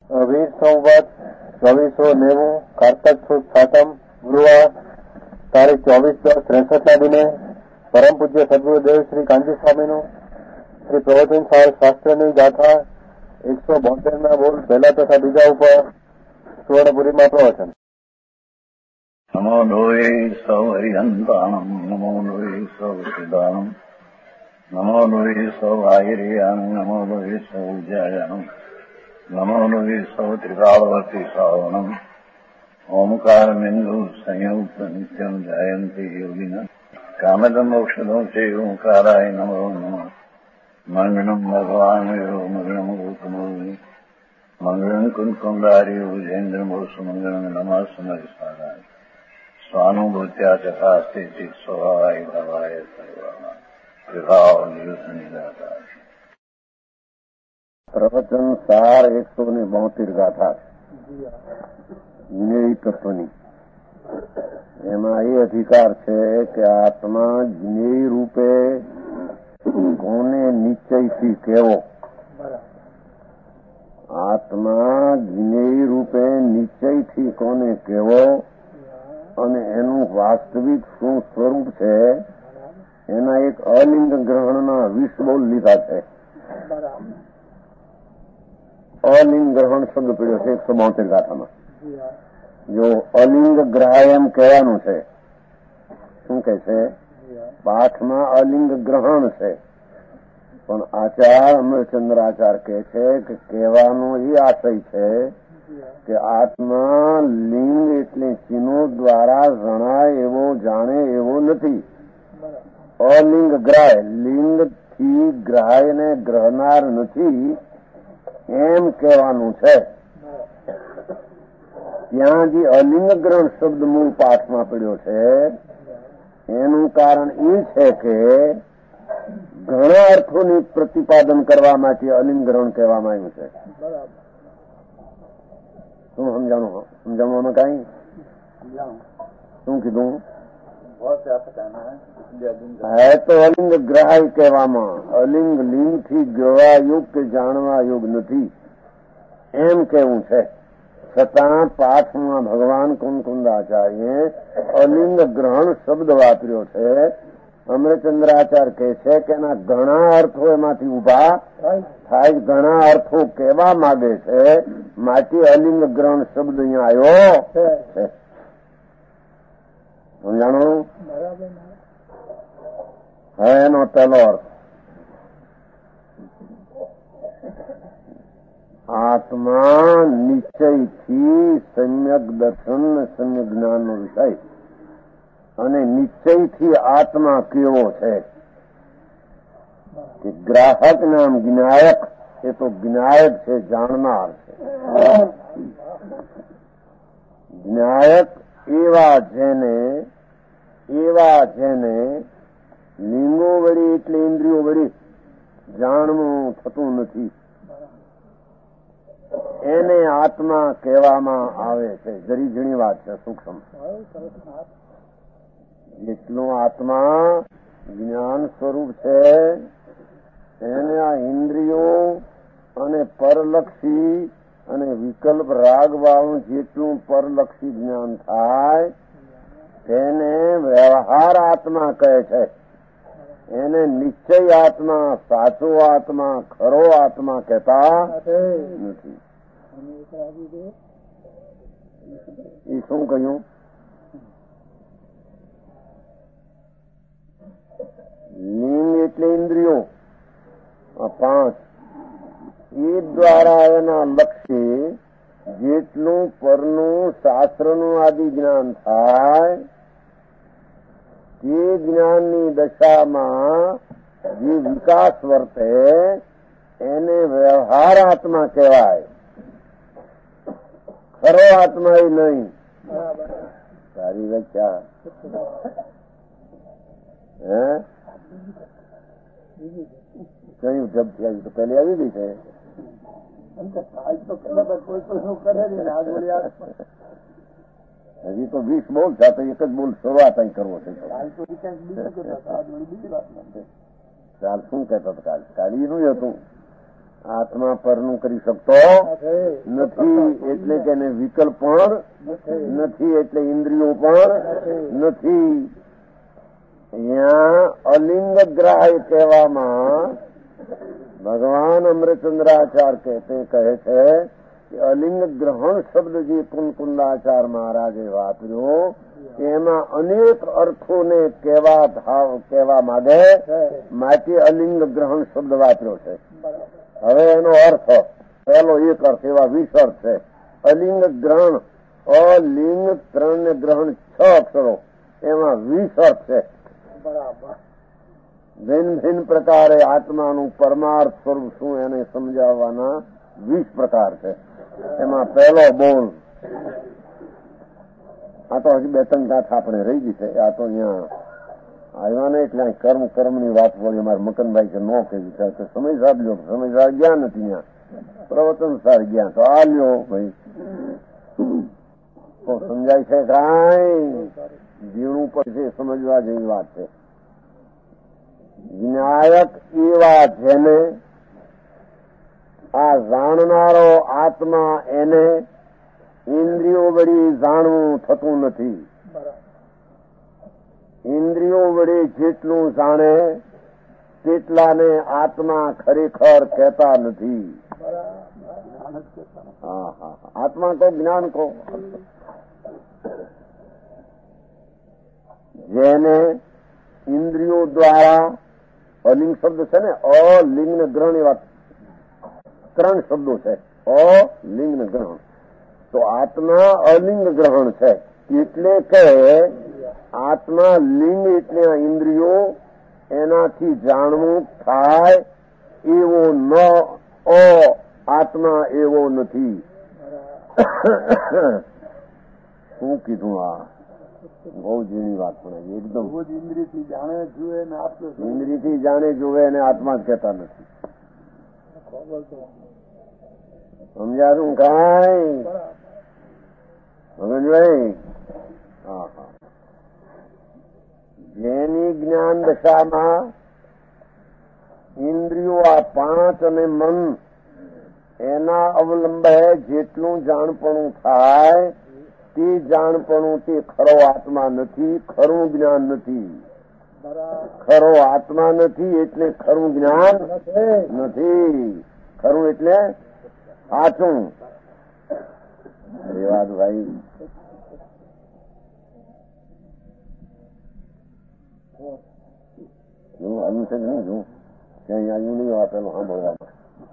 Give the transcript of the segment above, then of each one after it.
વીર સંવત 2490 કાર્તક સુદ સાતમ ગુરુવાર તારીખ 24/10/63 દિને પરમ પૂજ્ય સદગુરુદેવ શ્રી કાંજી સ્વામીનું શ્રી પ્રવચન સાર શાસ્ત્રની ગાથા 172 બોલ પહેલા તથા બીજા ઉપર સુવર્ણપુરીમાં પ્રવચન. નમો લોહે સૌ હરિહંતાણમ નમો લોહે સૌ સિદ્ધાણમ નમો લોહે સૌ આયર્યાન નમો લોહે સૌ જયાનમ નમો લોહે સૌ ત્રિકાળવતી શ્રાવણમ ઓમકાર બિંદુ સંયુક્ત નિત્યમ જયંતી યોગિન કામદમ ઔષધો છે ઓંકારાય નમો નમઃ મંગળમ ભગવાન મંગળમ ગૌતમો મંગળમ કુંકુંડાર્યો જૈન્દ્રમો સુમંગળમ નમઃ સમયસ્વારાય સ્વાનુભૂત્યા ચકાસ્તે ચિત સ્વભાવાય ભવાય સર્વમાં વિભાવ નિદાતા. પ્રવચન સાર 172 ગાથા જ્ઞેય તત્વની. એમાં એ અધિકાર છે કે આત્મા જ્ઞેય રૂપે કોને નિશ્ચયથી કેવો, આત્મા જ્ઞેય રૂપે નિશ્ચયથી કોને કેવો અને એનું વાસ્તવિક શું સ્વરૂપ છે એના એક અલિંગ ગ્રહણના 20 બોલ લીધા છે. અલિંગ ગ્રહણ શબ્દ પડ્યો છે 172 ગાથામાં. જો અલિંગ ગ્રહાય એમ કહેવાનું છે. શું કે છે? પાઠમાં અલિંગ ગ્રહણ છે, પણ આચાર અમરચંદ્રાચાર કહે છે કે કહેવાનો એ આશય છે કે આત્મા લિંગ એટલે ચિહ્નો દ્વારા જણાય એવો જાણે એવો નથી. અલિંગ ગ્રાહ્ય, લિંગથી ગ્રાહ્યને ગ્રહનાર નથી એમ કહેવાનું છે. ત્યાં જે અલિંગ ગ્રહણ શબ્દ મૂળ પાઠમાં પડ્યો છે એનું કારણ એ છે કે ઘણા અર્થોની પ્રતિપાદન કરવા માટે અલિંગ ગ્રહણ કહેવામાં આવ્યું છે. શું સમજાણું કઈ શું કીધું? હે તો અલિંગ ગ્રાહ્ય કહેવામાં, અલિંગ લિંગથી જોવા યોગ કે જાણવા યોગ નથી એમ કેવું છે. છતાં પાઠમાં ભગવાન કુંકુંદાચાર્યે અલિંગ ગ્રહણ શબ્દ વાપર્યો છે. અમરચંદ્રાચાર્ય કહે છે કે એના ઘણા અર્થો એમાંથી ઉભા થાય, ઘણા અર્થો કહેવા માંગે છે, માટે અલિંગ ગ્રહણ શબ્દ અહીંયા આવ્યો છે. સમજાણું? હવે એનો પહેલો અર્થ, આત્મા નિશ્ચયથી સમ્યક દર્શન સમ્યક જ્ઞાનનો વિષય, અને નિશ્ચયથી આત્મા કેવો છે કે ગ્રાહક નામ જ્ઞાયક, એ તો જ્ઞાયક છે, જાણનાર છે. જ્ઞાયક એવા જેને લિંગો વળી એટલે ઇન્દ્રિયો વળી જાણવું થતું નથી એને આત્મા કહેવામાં આવે છે. જરી ઝીણી વાત છે, સૂક્ષ્મ. જેટલું આત્મા જ્ઞાન સ્વરૂપ છે એને આ ઇન્દ્રિયો અને પરલક્ષી અને વિકલ્પ રાગવાળું જેટલું પરલક્ષી જ્ઞાન થાય તેને વ્યવહાર આત્મા કહે છે. એને નિશ્ચય આત્મા, સાચો આત્મા, ખરો આત્મા કહેતા નથી. એ શું કહ્યું? લિંગ એટલે ઇન્દ્રિયો 5, એ દ્વારા એના લક્ષ્ય જેટલું પરનું શાસ્ત્રનું આદિ જ્ઞાન થાય તે જ્ઞાનની દશામાં જે વિકાસ વર્તે એને વ્યવહાર આત્મા કહેવાય. ખરો આત્મા એ નહીં. સારી વ્યાખ્યા. કયું જબથી આવી તો પહેલી આવી ગઈ છે. હજી તો 20 બોલ છે, તો એક જ બોલ શરૂઆત અહીં કરવો છે. ચાલ શું કહેતો હતો? કાલી નું હતું આત્મા પરનું કરી શકતો નથી, એટલે કે એને વિકલ્પ પણ નથી, એટલે ઇન્દ્રિયો પણ નથી. અહીંયા અલિંગ ગ્રાહ્ય કહેવામાં ભગવાન અમૃતચંદ્રાચાર્ય કહે છે કે અલિંગ ગ્રહણ શબ્દ જે કુંકુંદાચાર મહારાજે વાપર્યો એમાં અનેક અર્થોને કહેવા માંગે, માટે અલિંગ ગ્રહણ શબ્દ વાપર્યો છે. હવે એનો અર્થ પહેલો એક અર્થ, એવા 20 અર્થ છે. અલિંગ ગ્રહણ, અલિંગ 3 ને ગ્રહણ 6 અક્ષરો, એમાં 20 અર્થ છે. ભિન્ન ભિન્ન પ્રકારે આત્માનું પરમાર્થ સ્વરૂપ શું એને સમજાવવાના 20 પ્રકાર છે. એમાં પહેલો બોલ, આ તો હજી 2-3 ગાથા આપણે રહી ગઈ છે. આ તો અહીંયા આવ્યા ને એટલે કર્મની વાત વળી અમારે મકનભાઈ કે ન કહ્યું છે, સમય સાહેબ લ્યો, સમય સાહેબ ગયા નથી ત્યાં, પ્રવચન સાર ગયા તો આ લ્યો ભાઈ, તો સમજાય છે કાંઈ જીવવું પડશે, સમજવા જેવી વાત છે. જ્ઞાયક એવા જેને આ જાણનારો આત્મા એને ઇન્દ્રિયો વળી જાણવું થતું નથી. ઇન્દ્રિયો વડે જેટલું જાણે તેટલાને આત્મા ખરેખર કહેતા નથી. આત્મા કો જ્ઞાન કો, જેને ઇન્દ્રિયો દ્વારા, અલિંગ શબ્દ છે ને, અલિંગ ને ગ્રહણ, એવા 3 શબ્દો છે, અલિંગ ને ગ્રહણ. તો આત્મા અલિંગ ગ્રહણ છે, એટલે કે આત્મા લિંગ એટલે ઇન્દ્રિયો, એનાથી જાણવું થાય એવો ન, આત્મા એવો નથી. શું કીધું? આ બહુ જૂની વાત પણ એકદમ ઇન્દ્રિયથી જાણે જુએ ને ઇન્દ્રિયથી જાણે જુએ અને આત્મા જ કહેતા નથી. સમજાતું કાંઈ ભગવાનભાઈ? હા. જેની જ્ઞાન દશામાં ઇન્દ્રિયો આ 5 અને મન એના અવલંબે જેટલું જાણપણું થાય તે જાણપણું તે ખરો આત્મા નથી, ખરું જ્ઞાન નથી. ખરો આત્મા નથી એટલે ખરું જ્ઞાન નથી. ખરું એટલે સાચું. એ વાત ભાઈ આવ્યું છે નહીં, જો ક્યાંય આવ્યું નહીં આપેલું સાંભળવામાં.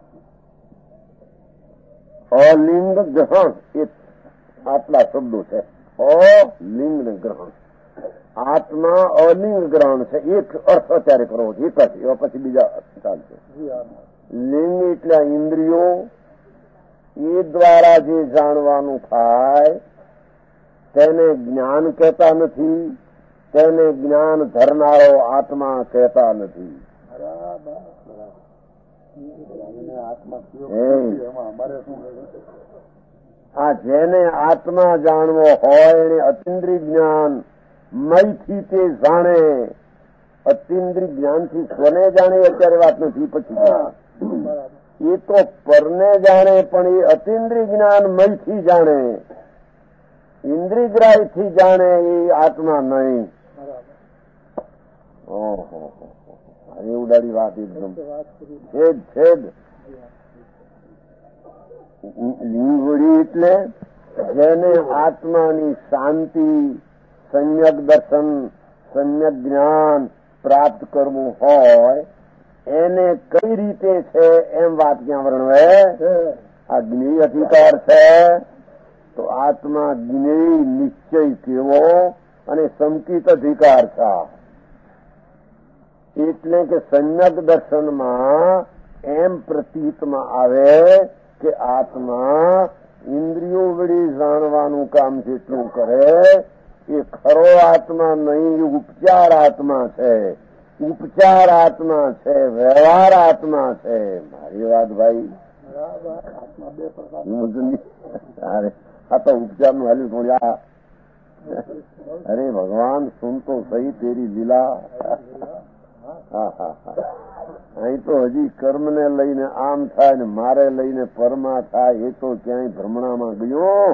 અલિંગ ગ્રહણ એ આટલા શબ્દો છે. અલિંગ ગ્રહણ, આત્મા અલિંગ ગ્રહણ છે. એક અર્થ અત્યારે કરવો છે, એક જ, એવા પછી બીજા ચાલશે. લિંગ એટલે ઇન્દ્રિયો, એ દ્વારા જે જાણવાનું થાય તેને જ્ઞાન કહેતા નથી, તેને જ્ઞાન ધરનારો આત્મા કહેતા નથી. આ જેને આત્મા જાણવો હોય એને અતિન્દ્રિય જ્ઞાન મયથી તે જાણે. અતિન્દ્રિય જ્ઞાનથી સ્વને જાણે અત્યારે વાત નથી, પછી એ તો પરને જાણે, પણ એ અતિન્દ્રિય જ્ઞાન મયથી જાણે. ઇન્દ્રિયગ્રાહીથી જાણે એ આત્મા નહીં. ઓહો, એ ઉડાડી વાત એકદમ છેદ. લીંગોડી એટલે જેને આત્માની શાંતિ, સમ્યક દર્શન, સમ્યક જ્ઞાન પ્રાપ્ત કરવું હોય એને કઈ રીતે છે એમ વાત ક્યાં વર્ણવે? આ જ્ઞેય અધિકાર છે તો આત્મા જ્ઞેય નિશ્ચય કેવો અને સંકિત અધિકાર છે. એટલે કે સમ્યક દર્શનમાં એમ પ્રતીતમાં આવે કે આત્મા ઇન્દ્રિયો વળી જાણવાનું કામ જેટલું કરે એ ખરો આત્મા નહીં, ઉપચાર આત્મા છે. ઉપચાર આત્મા છે, વ્યવહાર આત્મા છે. મારી વાત ભાઈ, આ તો ઉપચાર નું હાલ્યું થોડી. અરે ભગવાન સુન તો સહી તેરી લીલા. હા. અહીં તો હજી કર્મને લઈને આમ થાય ને મારે લઈને પરમાં થાય, એ તો ક્યાંય ભ્રમણામાં ગયો.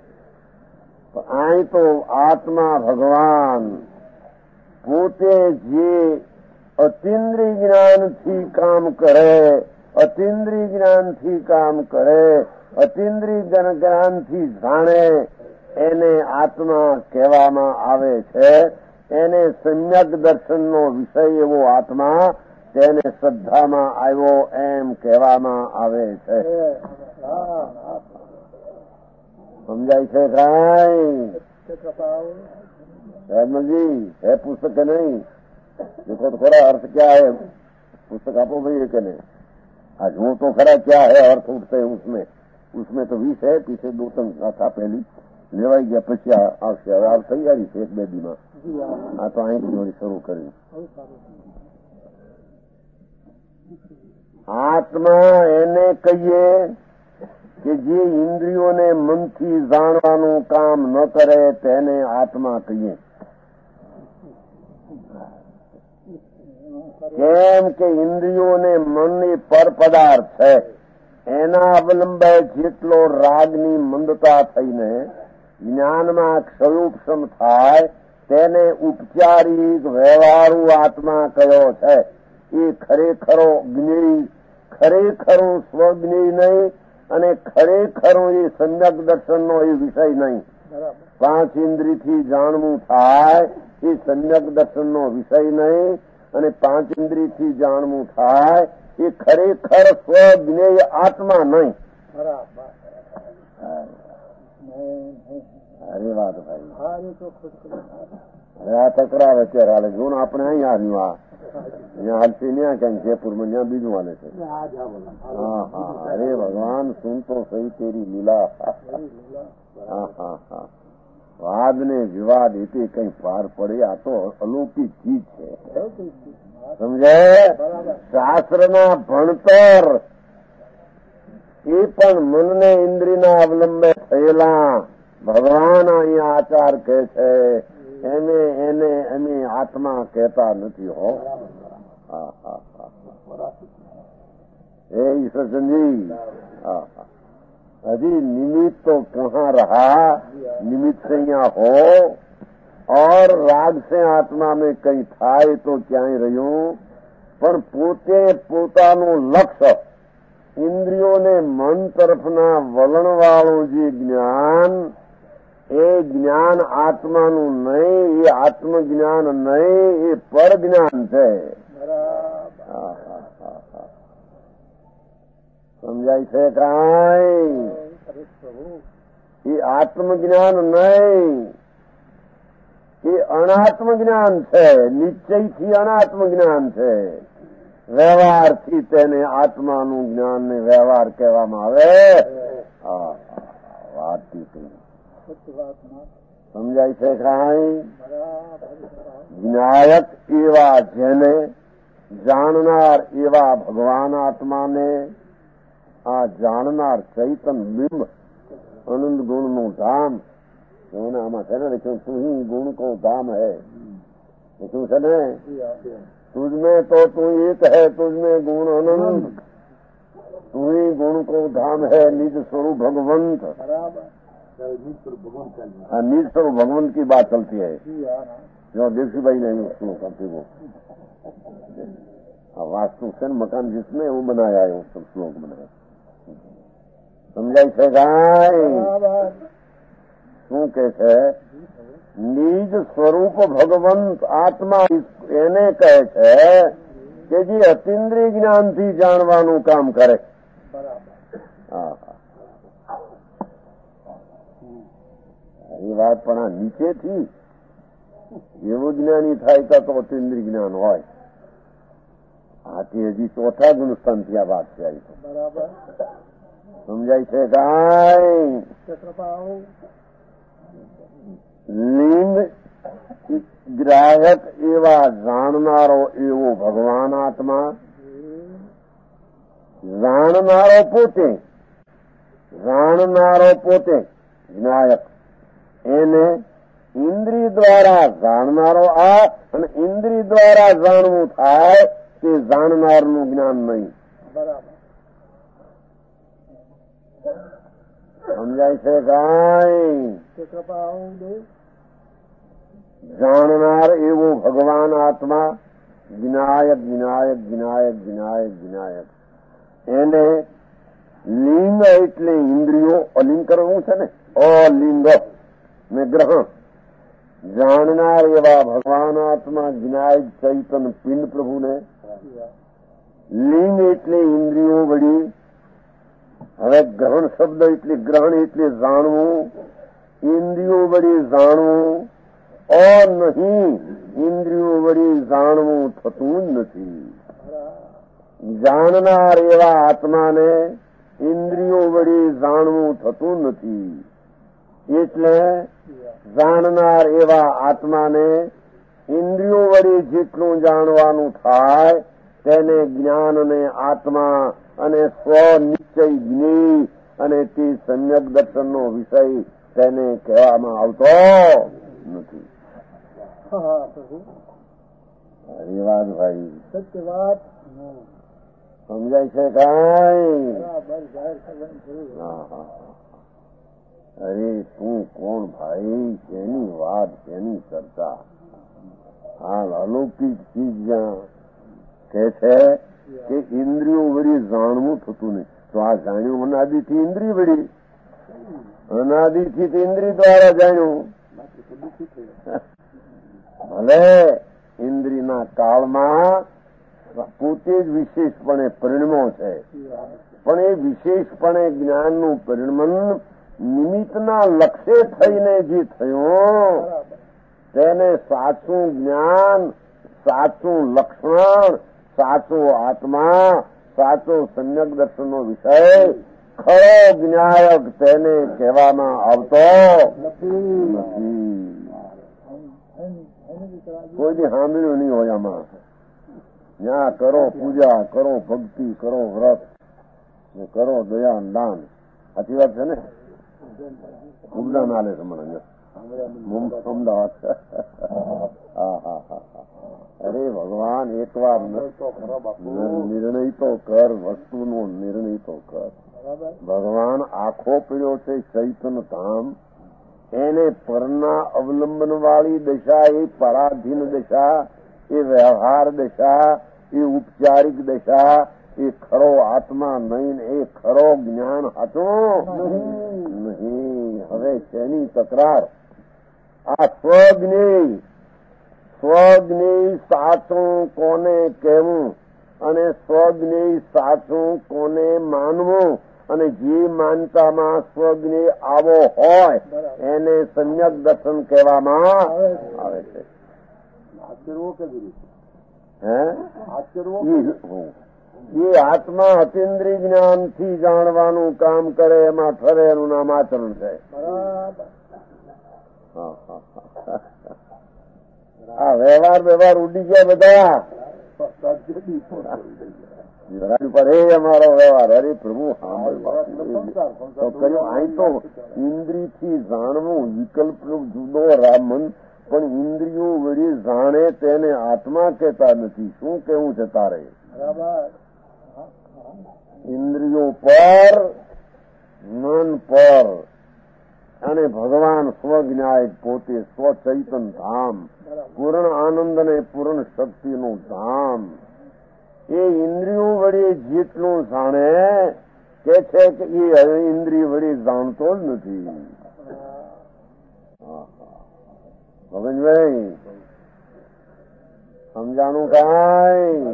અહીં તો આત્મા ભગવાન પોતે જે અતિન્દ્રિય જ્ઞાનથી કામ કરે, અતિન્દ્રિય જ્ઞાનથી કામ કરે, અતિન્દ્રિય જ્ઞાનથી જાણે, એને આત્મા કહેવામાં આવે છે. એને સમ્યક દર્શનનો વિષય એવો આત્મા, તેને શ્રદ્ધામાં આવ્યો એમ કહેવામાં આવે છે. સમજાય છે કાંઈ? जी है पुस्तक है नहीं? देखो तो खरा अर्थ क्या है, पुस्तक आपको भाई है कि नहीं? आज वो तो खरा क्या है अर्थ उठते हैं उसमें. उसमें तो 20 है, पीछे 2-3 था पहली लेवाई गया, પછી આવશે. હવે આ તૈયારી છે 1-2 દીમાં. આ તો અહીંથી જોડી શરૂ કરી. આત્મા એને કહીએ કે જે ઇન્દ્રિયોને મનથી જાણવાનું કામ ન કરે તેને આત્મા કહીએ. કેમ કે ઇન્દ્રિયોને મનની પર પદાર્થ છે. એના અવલંબે જેટલો રાગની મંદતા થઈને જ્ઞાનમાં ક્ષયોપશમ થાય તેને ઉપચારિક વ્યવહારુ આત્મા કયો છે. એ ખરેખરો જ્ઞેય, ખરેખરો સ્વજ્ઞેય નહીં અને ખરેખરો એ સમ્યક દર્શનનો એ વિષય નહીં. 5 ઇન્દ્રિયથી જાણવું થાય એ સમ્યક દર્શનનો વિષય નહીં, અને 5 ઇન્દ્રિયથી જાણવું થાય એ ખરેખર સ્વજ્ઞેય આત્મા નહીં. અરે વાત ભાઈ, આ તકરાર અત્યારે હાલે. જો આપણે અહીં આવ્યું, આ અહીંયા હાલશે ત્યાં ક્યાંક જયપુરમાં, ત્યાં બીજું હાલે છે. હા હા, અરે ભગવાન સુન તો સહી તેરી લીલા. હા હા હા, વાદ ને વિવાદ એ કઈ પાર પડે, આ તો અલૌકિક ચીજ છે. સમજે? શાસ્ત્રના ભણતર એ પણ મનને ઇન્દ્રિયના અવલંબે થયેલા ભગવાન અહીંયા આચાર કહે છે. એને અમે આત્મા કહેતા નથી હો. હા હા હા, એ ઈશ્વરચંદજી, હા હા, अभी निमित्त तो कहाँ रहा, निमित्त से यहाँ हो, और राग से आत्मा में कहीं થાય તો ક્યાંય રહ્યું, પણ પોતે પોતાનું લક્ષ્ય ઇન્દ્રિયોને મન તરફના વલણવાળું જે જ્ઞાન, એ જ્ઞાન આત્માનું નહીં, એ આત્મજ્ઞાન નહીં, એ પર જ્ઞાન છે. સમજાય છે કાંઈ? એ આત્મજ્ઞાન નહીં, એ અનાત્મ જ્ઞાન છે. નિશ્ચયથી અનાત્મ જ્ઞાન છે. વ્યવહારથી તેને આત્માનું જ્ઞાન ને વ્યવહાર કહેવામાં આવે. વાત સમજાય છે કાંઈ? જ્ઞાયક એવા જેને, જાણનાર એવા ભગવાન આત્માને, આ જાણનાર ચૈતન બિંબ આનંદ ગુણનું ધામ, આમાં છે ને લખ્યું, તું ગુણ કો ધામ હૈ. શું છે ને? तुझमें तो तू एक है, तुझमें गुण अनंत, तू ही गुण को धाम है, निज स्वरूप भगवंत. हाँ, निज स्वरूप भगवंत की बात चलती है. जो देवसी भाई ने उसको करते वो वास्तु से मकान जिसमें वो बनाया है, उस श्लोक बनाया. समझाई છે કાંઈ? શું કે છે? નિજ સ્વરૂપ ભગવંત આત્મા એને કહે છે કે જે અતિન્દ્રિય જ્ઞાનથી જાણવાનું કામ કરે. એ વાત પણ આ નીચેથી એવું જ્ઞાની થાય તો અતિન્દ્રિય જ્ઞાન હોય. આથી હજી ચોથા ગુણસ્થાનથી આ વાત છે. આવી તો સમજાય છે કાંઈ? લિંગ ગ્રાહક એવા જાણનારો એવો ભગવાન આત્મા, જાણનારો પોતે જ્ઞાયક, એને ઇન્દ્રિય દ્વારા જાણનારો આ, અને ઇન્દ્રિય દ્વારા જાણવું થાય તે જાણનારનું જ્ઞાન નહીં. બરાબર. સમજાય છે કાંઈ? જાણનાર એવો ભગવાન આત્મા વિનાયક વિનાયક વિનાયક વિનાયક વિનાયક. એને લિંગ એટલે ઇન્દ્રિયો, અલિંગ કરવું છે ને, અલિંગ ને ગ્રહણ. જાણનાર એવા ભગવાન આત્મા વિનાયક ચૈતન પિંડ પ્રભુને લિંગ એટલે ઇન્દ્રિયો વળી. હવે ગ્રહણ શબ્દ એટલે ગ્રહણ એટલે જાણવું, ઇન્દ્રિયો વળી જાણવું, નહીં ઇન્દ્રિયો વળી જાણવું થતું જ નથી. જાણનાર એવા આત્માને ઇન્દ્રિયો વળી જાણવું થતું નથી. એટલે જાણનાર એવા આત્માને ઇન્દ્રિયો વળી જેટલું જાણવાનું થાય તેને જ્ઞાન અને આત્મા અને સ્વનિશ્ચય જ્ઞેય અને તે સમ્યક દર્શનનો વિષય તેને કહેવામાં આવતો નથી. એ વાત ભાઈ સત્ય વાત સમજાય છે કાંઈ? અરે તું કોણ ભાઈ? શેની વાત, શેની ચર્ચા? હાલ અલૌકિક ચીજ જ્યાં કે છે કે ઇન્દ્રિયો વળી જાણવું થતું નહીં, તો આ જાણ્યું અનાદિથી ઇન્દ્રિય વળી, અનાદિથી ઇન્દ્રિય દ્વારા જાણ્યું. ભલે ઇન્દ્રિયના કાળમાં પોતે જ વિશેષપણે પરિણમો છે, પણ એ વિશેષપણે જ્ઞાનનું પરિણમન નિમિત્તના લક્ષ્ય થઈને જે થયું તેને સાચું જ્ઞાન, સાચું લક્ષણ, સાચો આત્મા, સાચો સમ્યક દર્શનનો વિષય, ખરો જ્ઞાયક તેને કહેવામાં આવતો નથી. કોઈની સાંભળ્યું નહીં હોય આમાં. ત્યાં કરો પૂજા, કરો ભક્તિ, કરો વ્રત, કરો દયા દાન. સાચી વાત છે ને? ઉબદા નાલે છે મને અમદાવાદ. અરે ભગવાન એકવાર નિર્ણય તો કર, વસ્તુનો નિર્ણય તો કર. ભગવાન આખો પીડ્યો છે ચૈતન ધામ, એને પરના અવલંબન વાળી દશા, એ પરાધીન દશા, એ વ્યવહાર દશા, એ ઉપચારિક દશા, એ ખરો આત્મા નહીં, એ ખરો જ્ઞાન હતું નહીં. હવે શેની તકરાર? આ સ્વજ્ઞેય, સ્વજ્ઞેય સાચું કોને કહેવું અને સ્વજ્ઞેય સાચું કોને માનવું, અને જે માનતામાં સ્વજ્ઞેય આવો હોય એને સમ્યક દર્શન કહેવામાં આવે છે. એ આત્મા અતિન્દ્રિય જ્ઞાનથી જાણવાનું કામ કરે એમાં ઠરે એનું નામ આચરણ છે. આ વ્યવહાર ઉડી ગયા બધા. હે અમારો વ્યવહાર, અરે પ્રભુ કર્યો. અહીં તો ઇન્દ્રિયથી જાણવું વિકલ્પ જુદો રામન, પણ ઇન્દ્રિયો વળી જાણે તેને આત્મા કહેતા નથી. શું કેવું છે તારે? ઇન્દ્રિયો પર, મન પર, અને ભગવાન સ્વજ્ઞાયક પોતે સ્વચૈતન ધામ, પૂર્ણ આનંદ અને પૂર્ણ શક્તિનું ધામ. એ ઇન્દ્રિયો વળી જેટલું જાણે કે છે કે એ ઇન્દ્રિય વળી જાણતો જ નથી. ભગનભાઈ સમજાણું કાંઈ?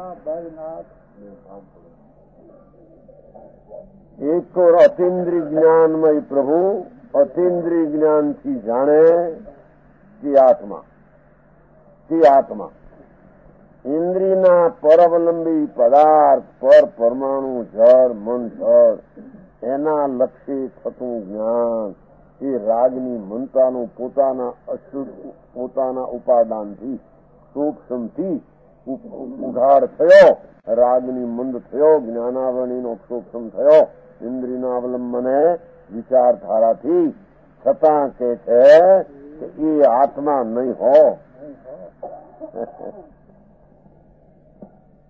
એક અતિન્દ્રિય જ્ઞાનમય પ્રભુ અતિન્દ્રિય જ્ઞાનથી જાણે તે આત્મા, તે આત્મા ઇન્દ્રિયના પરઅવલંબી પદાર્થ પર પરમાણુ જળ, મન જળ, એના લક્ષ્ય થતું જ્ઞાન એ રાગની મનતાનું પોતાના અશુદ્ધ, પોતાના ઉપાદાનથી સૂક્ષ્મથી ઉઘાડ થયો, રાગની મંદ થયો, જ્ઞાનાવરણીનો સૂક્ષ્મ થયો, ઇન્દ્રિયના અવલંબને વિચારધારાથી, છતાં કે છે કે એ આત્મા નહીં હો.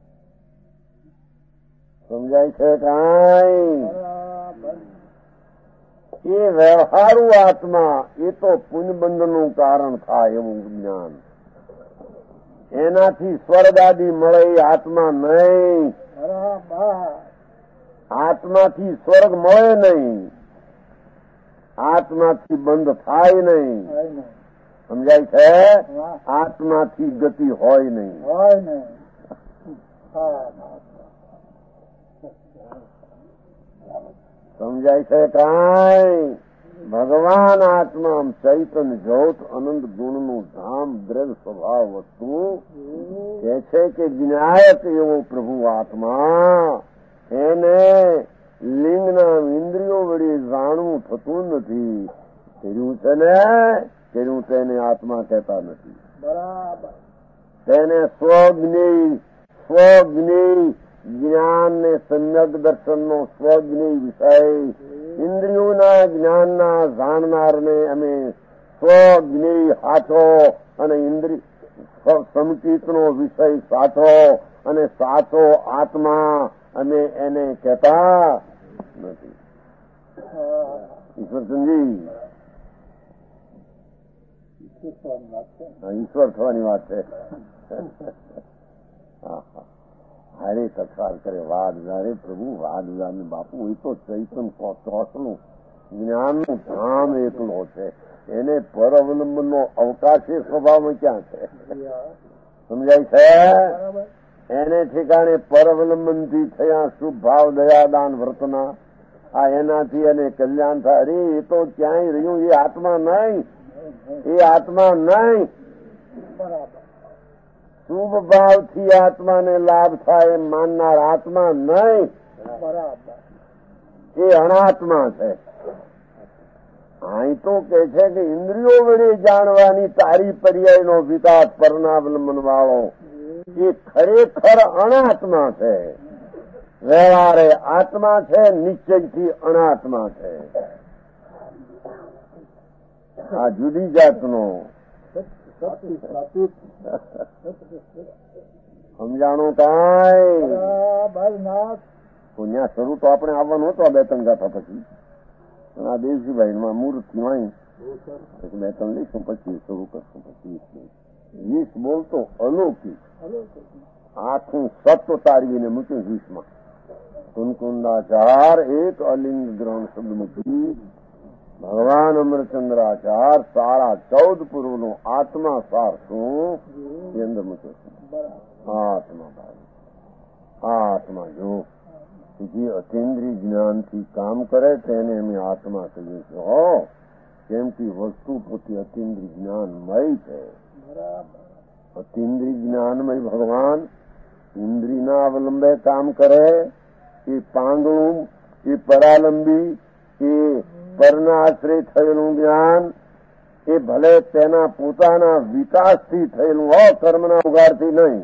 સમજાય છે કાંઈ? એ વ્યવહારુ આત્મા એ તો પુણ્યબંધનું કારણ થાય એવું જ્ઞાન. એનાથી સ્વર્ગ આદિ મળે એ આત્મા નહીં. આત્માથી સ્વર્ગ મળે નહીં, આત્માથી બંધ થાય નહીં. સમજાય છે? આત્માથી ગતિ હોય નહીં. સમજાય છે કાંઈ? ભગવાન આત્મા ચૈતન્ય જ્યોત અનંત ગુણનું ધામ દ્રવ્ય સ્વભાવ વસ્તુ કે છે કે જ્ઞાયક એવો પ્રભુ આત્મા એને લિંગના ઇન્દ્રિયો વડે જાણવું થતું નથી. કર્યું છે ને, કર્યું તેને આત્મા કહેતા નથી. બરાબર. તેને સ્વજ્ઞેય જ્ઞાન ને સમ્યક દર્શનનો સ્વજ્ઞેય વિષય, ઇન્દ્રિયોના જ્ઞાનના જાણનારને અમે સ્વજ્ઞેય સાચો અને સમચિતનો વિષય સાચો અને સાચો આત્મા અમે એને કહેતા નથી. ઈશ્વરચંદજી, ઈશ્વર થવાની વાત છે. હારે તકરાર કરે વાદ જારે પ્રભુ વાદ જાને બાપુ એ તો ચૈતન ચોસનું જ્ઞાનનું ધામ એકલો છે. એને પરઅવલંબનનો અવકાશી સ્વભાવમાં ક્યાં છે? સમજાય છે? એને ઠેકાણે પરઅવલંબનથી થયા શુભ ભાવ દયાદાન વર્તના આ એનાથી એને કલ્યાણ થાય. અરે એ તો ક્યાંય રહ્યું, એ આત્મા નહીં, એ આત્મા નહીં. શુભ ભાવથી આત્માને લાભ થાય એમ માનનાર આત્મા નહીં, એ અનાત્મા છે. અહીં તો કે છે કે ઇન્દ્રિયો વડે જાણવાની તારી પર્યાયનો વિકાસ પરનાવલંબન વાળો એ ખરેખર અનાત્મા છે. વ્યવહારે આત્મા છે, નિશ્ચયથી અનાત્મા છે. આ જુદી જાતનો સમજાણું કાંઈ? ત્યાં શરૂ તો આપણે આવવાનું હતો આ બે ત્રણ ગાથા પછી, પણ આ દેવજીભાઈ મુહૂર્ત વાઈ બે ત્રણ લઈશું પછી શરૂ કરશું. પછી 20 બોલતો અલૌકિક આખું સત્વ તારવીને મૂક્યું 20માં. કુનકુંદાચાર એક અલિંગ ગ્રહણ શબ્દ મૂકી ભગવાન અમરચંદ્રાચાર 14.5 પૂર્વનો આત્મા સાર શું એ અંદર મૂક્યો છે. આત્મા ભાઈ, આત્મા જો જે અતિન્દ્રિય જ્ઞાનથી કામ કરે તેને અમે આત્મા કહીએ છીએ. હો, કેમ કે વસ્તુ પોતે અતિન્દ્રિય જ્ઞાનમય છે. અતિન્દ્રિય જ્ઞાનમય ભગવાન ઇન્દ્રિયના અવલંબે કામ કરે. એ પાંગળું, એ પરાલંબી, એ પરના આશ્રય થયેલું જ્ઞાન એ ભલે તેના પોતાના વિકાસથી થયેલું હો, કર્મના ઉગાડથી નહીં.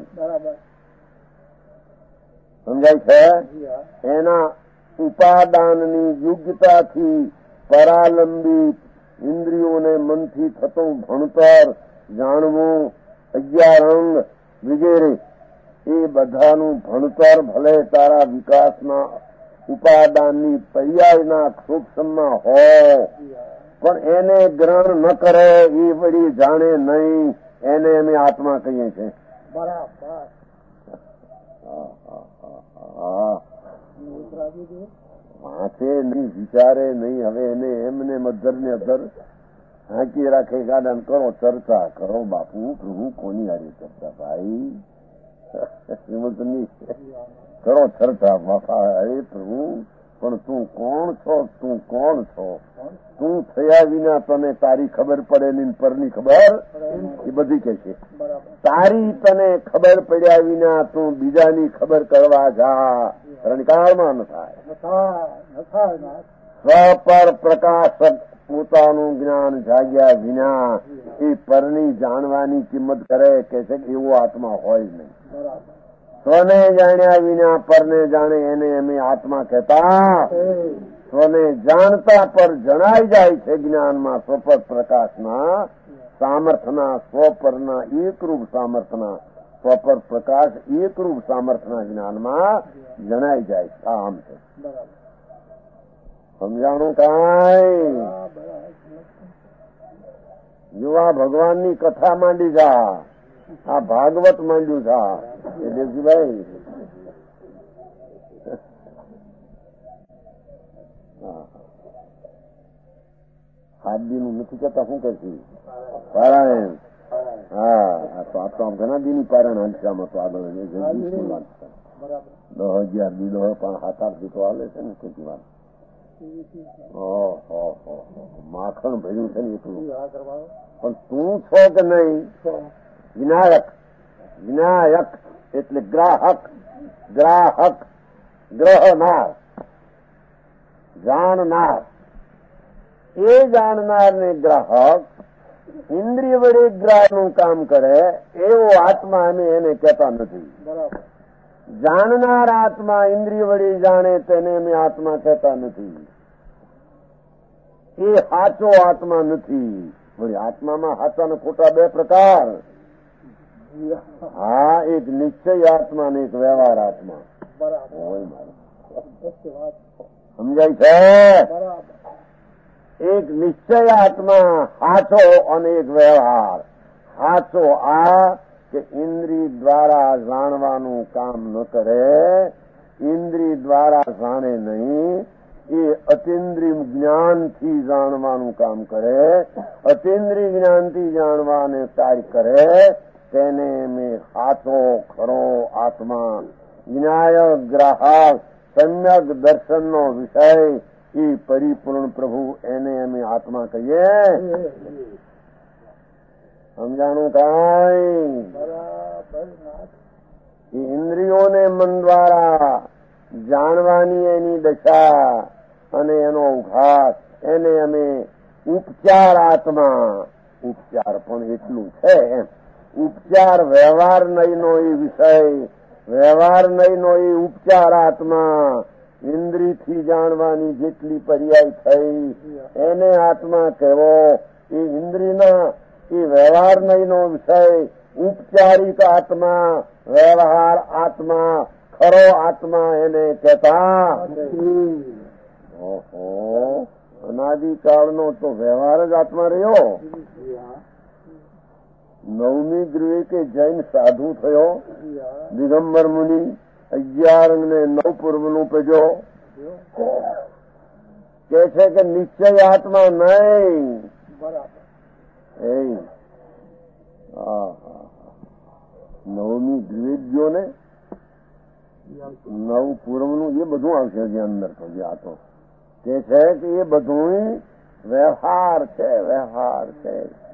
સમજાય છે? એના ઉપાદાનની યોગ્યતાથી પરાલંબી ઇન્દ્રિયોને મનથી થતું ભણતર જાણવું, 11 અંગ વગેરે એ બધાનું ભણતર ભલે તારા વિકાસના ઉપાદાનની પર્યાયના સૂક્ષ્મમાં હોય પણ એને ગ્રહણ ન કરે, એ વળી જાણે નહીં, એને અમે આત્મા કહીએ છીએ. બરાબર. વાંચે નહીં, વિચારે નહીં, હવે એને એમને અધર ને અધર હાંકી રાખે ગાડાને કરો ચર્ચા કરો. બાપુ પ્રભુ કોની હારી ચર્ચા ભાઈ? કરો ચર્ચા બાપા. અરે પ્રભુ પણ તું કોણ છો? તું કોણ છો? તું થયા વિના તને તારી ખબર પડે નહીં, પરની ખબર એ બધી કે છે. તારી તને ખબર પડ્યા વિના તું બીજાની ખબર કરવા જા, રણકાળમાં ન થાય. સ્વપર પ્રકાશક પોતાનું જ્ઞાન જાગ્યા વિના એ પરની જાણવાની કિંમત કરે કે છે એવો આત્મા હોય નહીં. સ્વને જાણ્યા વિના પરને જાણે એને અમે આત્મા કહેતા. સ્વને જાણતા પર જણાઈ જાય છે જ્ઞાનમાં સ્વપર પ્રકાશના સામર્થના, સ્વપરના એકરૂપ સામર્થના પ્રોપર પ્રકાશ એકરૂપ સામર્થ્યના જ્ઞાનમાં જણાઈ જાય. આમ છે. સમજાણું કાંઈ? જો આ ભગવાનની કથા માંડી જા, આ ભાગવત માંડ્યું જા એ દેવજીભાઈ. હાથદીનું નથી કહેતા, શું કે છે પારાયણ? હા, તો આ તો આમ ઘણા દીની પારાયણ હાલશામાં તો આગળ 10,000 દી 7-8 દી તો હાલે છે ને કેટલી વાર. માખણ ભર્યું છે ને એટલું. પણ તું છો કે નહીં? વિનાયક. વિનાયક એટલે ગ્રાહક. ગ્રાહક ગ્રહનાર, જાણનાર. એ જાણનાર ને ગ્રાહક ઇન્દ્રિય વડે ગ્રાહકનું કામ કરે એવો આત્મા અમે એને કહેતા નથી. જાણનાર આત્મા ઇન્દ્રિય વડે જાણે તેને અમે આત્મા કહેતા નથી. એ સાચો આત્મા નથી. વળી આત્મામાં સાચા ને ખોટા બે પ્રકાર. હા, એક નિશ્ચય આત્મા ને એક વ્યવહાર આત્મા. સમજાય છે? એક નિશ્ચય આત્મા સાચો અને એક વ્યવહાર. સાચો આ કે ઇન્દ્રિય દ્વારા જાણવાનું કામ ન કરે, ઇન્દ્રિય દ્વારા જાણે નહીં, એ અતિન્દ્રિય જ્ઞાનથી જાણવાનું કામ કરે, અતિન્દ્રિય જ્ઞાનથી જાણવાને કાર્ય કરે, તેને મેં સાચો ખરો આત્મા, વિનાયક ગ્રાહક, સમ્યક દર્શનનો વિષય, એ પરિપૂર્ણ પ્રભુ, એને અમે આત્મા કહીએ. સમજાણું કાંઈ? ઇન્દ્રિયોને મન દ્વારા જાણવાની એની દશા અને એનો ઉઘાત, એને અમે ઉપચાર આત્મા. ઉપચાર પણ એટલું છે એમ. ઉપચાર વ્યવહાર નહીંનો એ વિષય, વ્યવહાર નહીંનો એ ઉપચાર આત્મા. ઇન્દ્રિયથી જાણવાની જેટલી પર્યાય થઈ એને આત્મા કહેવો. એ ઇન્દ્રિયના એ વ્યવહાર નહીંનો વિષય, ઉપચારિક આત્મા, વ્યવહાર આત્મા, ખરો આત્મા એને કહેતા. ઓહો, અનાદિકાળનો તો વ્યવહાર જ આત્મા રહ્યો. 9મી ગૃહે કે જૈન સાધુ થયો દિગંબર મુનિ, 11 ને 9 પૂર્વનું પેજો કે છે કે નિશ્ચય આત્મા નહીં. બરાબર. 9મી દ્વિવેદ્યો ને 9 પૂર્વનું એ બધું આવશે જે અંદર તો જે આતો તે છે કે એ બધું વ્યવહાર છે. વ્યવહાર છે.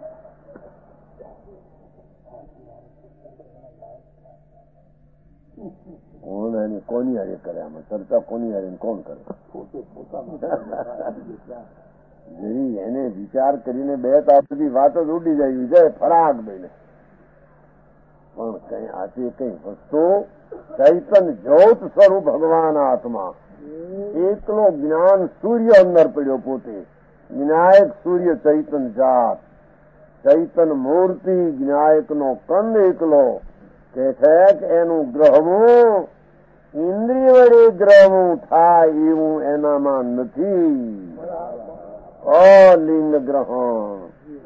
કોની હારે કરે આમાં ચર્ચા? કોની હારે કોણ કરે? જેવી એને વિચાર કરીને બે તાસ સુધી વાત જ ઉડી જાય વિજય ફરાક બેને. પણ કઈ આજે કઈ વસ્તુ ચૈતન જ્યોત સ્વરૂપ ભગવાન આત્મા એકલો જ્ઞાન સૂર્ય અંદર પડ્યો પોતે. વિનાયક સૂર્ય ચૈતન જાત, ચૈતન મૂર્તિ, વિનાયકનો કંદ એકલો કે છે કે એનું ગ્રહવું ઇન્દ્રિય વડે ગ્રહવું થાય એવું એનામાં નથી. અલિંગ ગ્રહણ.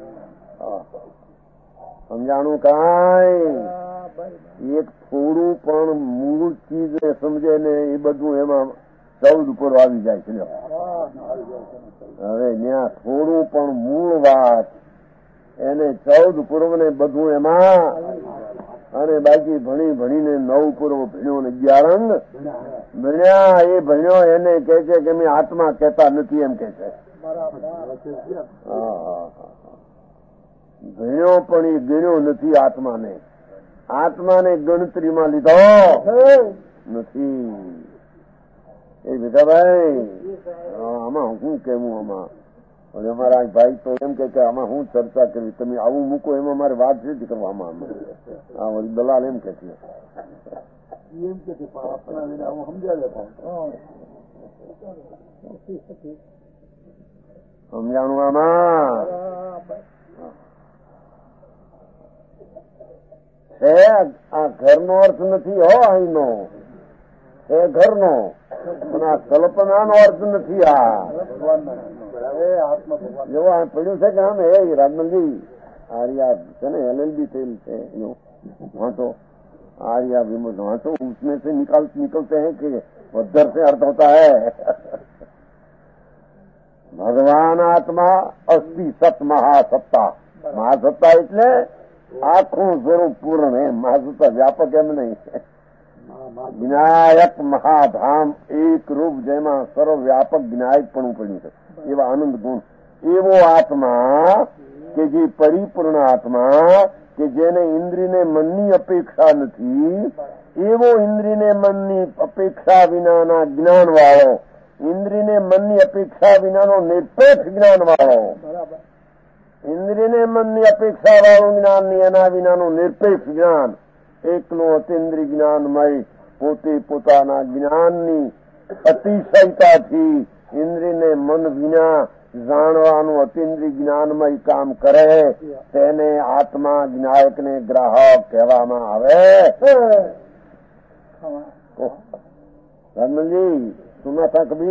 સમજાણું કાંઈ? એક થોડું પણ મૂળ ચીજ સમજે ને એ બધું એમાં 14 ઉપર આવી જાય છે. હવે ત્યાં થોડું પણ મૂળ વાત એને 14 પૂર્વ ને બધું એમાં, અને બાકી ભણી ભણીને 9 પૂર્વ ભણ્યો ને 11 ભણ્યા. એ ભણ્યો એને કે છે કે મેં આત્મા કહેતા નથી એમ કે છે. ભણ્યો પણ એ ગણ્યો નથી આત્માને. આત્માને ગણતરીમાં લીધો નથી. એ ભીખાભાઈ આમાં શું કેવું? આમાં અમારા ભાઈ તો એમ કે આમાં હું ચર્ચા કરવી, તમે આવું મૂકો એમાં મારે વાત નથી કરવામાં. હા, વળી દલાલ એમ કે છે સમજાણું આમાં છે આ ઘરનો અર્થ નથી હો અહીંનો, એ ઘરનો પણ આ કલ્પનાનો અર્થ નથી. આ જો આ પડ્યું છે કે આમ એ રાજમલજી आर्या है ना LLB फेल है वहाँ तो आर्या विमोचन वहाँ तो उसमें से निकलते हैं कि उधर से अर्थ होता है भगवान आत्मा अस्थि सत महासत्ता. महासत्ता એટલે આખું સ્વરૂપ પૂર્ણ है. महासत्ता व्यापक એમ નહીં. વિનાયક મહાધામ એક રૂપ જેમાં સર્વવ્યાપક વિનાયકપણું પડ્યું છે એવા આનંદ ગુણ એવો આત્મા કે જે પરિપૂર્ણ આત્મા કે જેને ઇન્દ્રિયને મનની અપેક્ષા નથી એવો ઇન્દ્રિયને મનની અપેક્ષા વિનાના જ્ઞાન વાળો, ઇન્દ્રિયને મનની અપેક્ષા વિનાનો નિરપેક્ષ જ્ઞાન વાળો, ઇન્દ્રિયને મનની અપેક્ષા વાળું જ્ઞાન નહીં એના વિનાનું નિરપેક્ષ જ્ઞાન, એકનું અતિન્દ્રિય જ્ઞાનમય પોતે પોતાના જ્ઞાનની અતિશયતાથી ઇન્દ્રિયને મન વિના જાણવાનું અતિન્દ્રિય જ્ઞાનમય કામ કરે તેને આત્મા જ્ઞાયકને ગ્રાહક કહેવામાં આવે. રમણજી સુના था कभी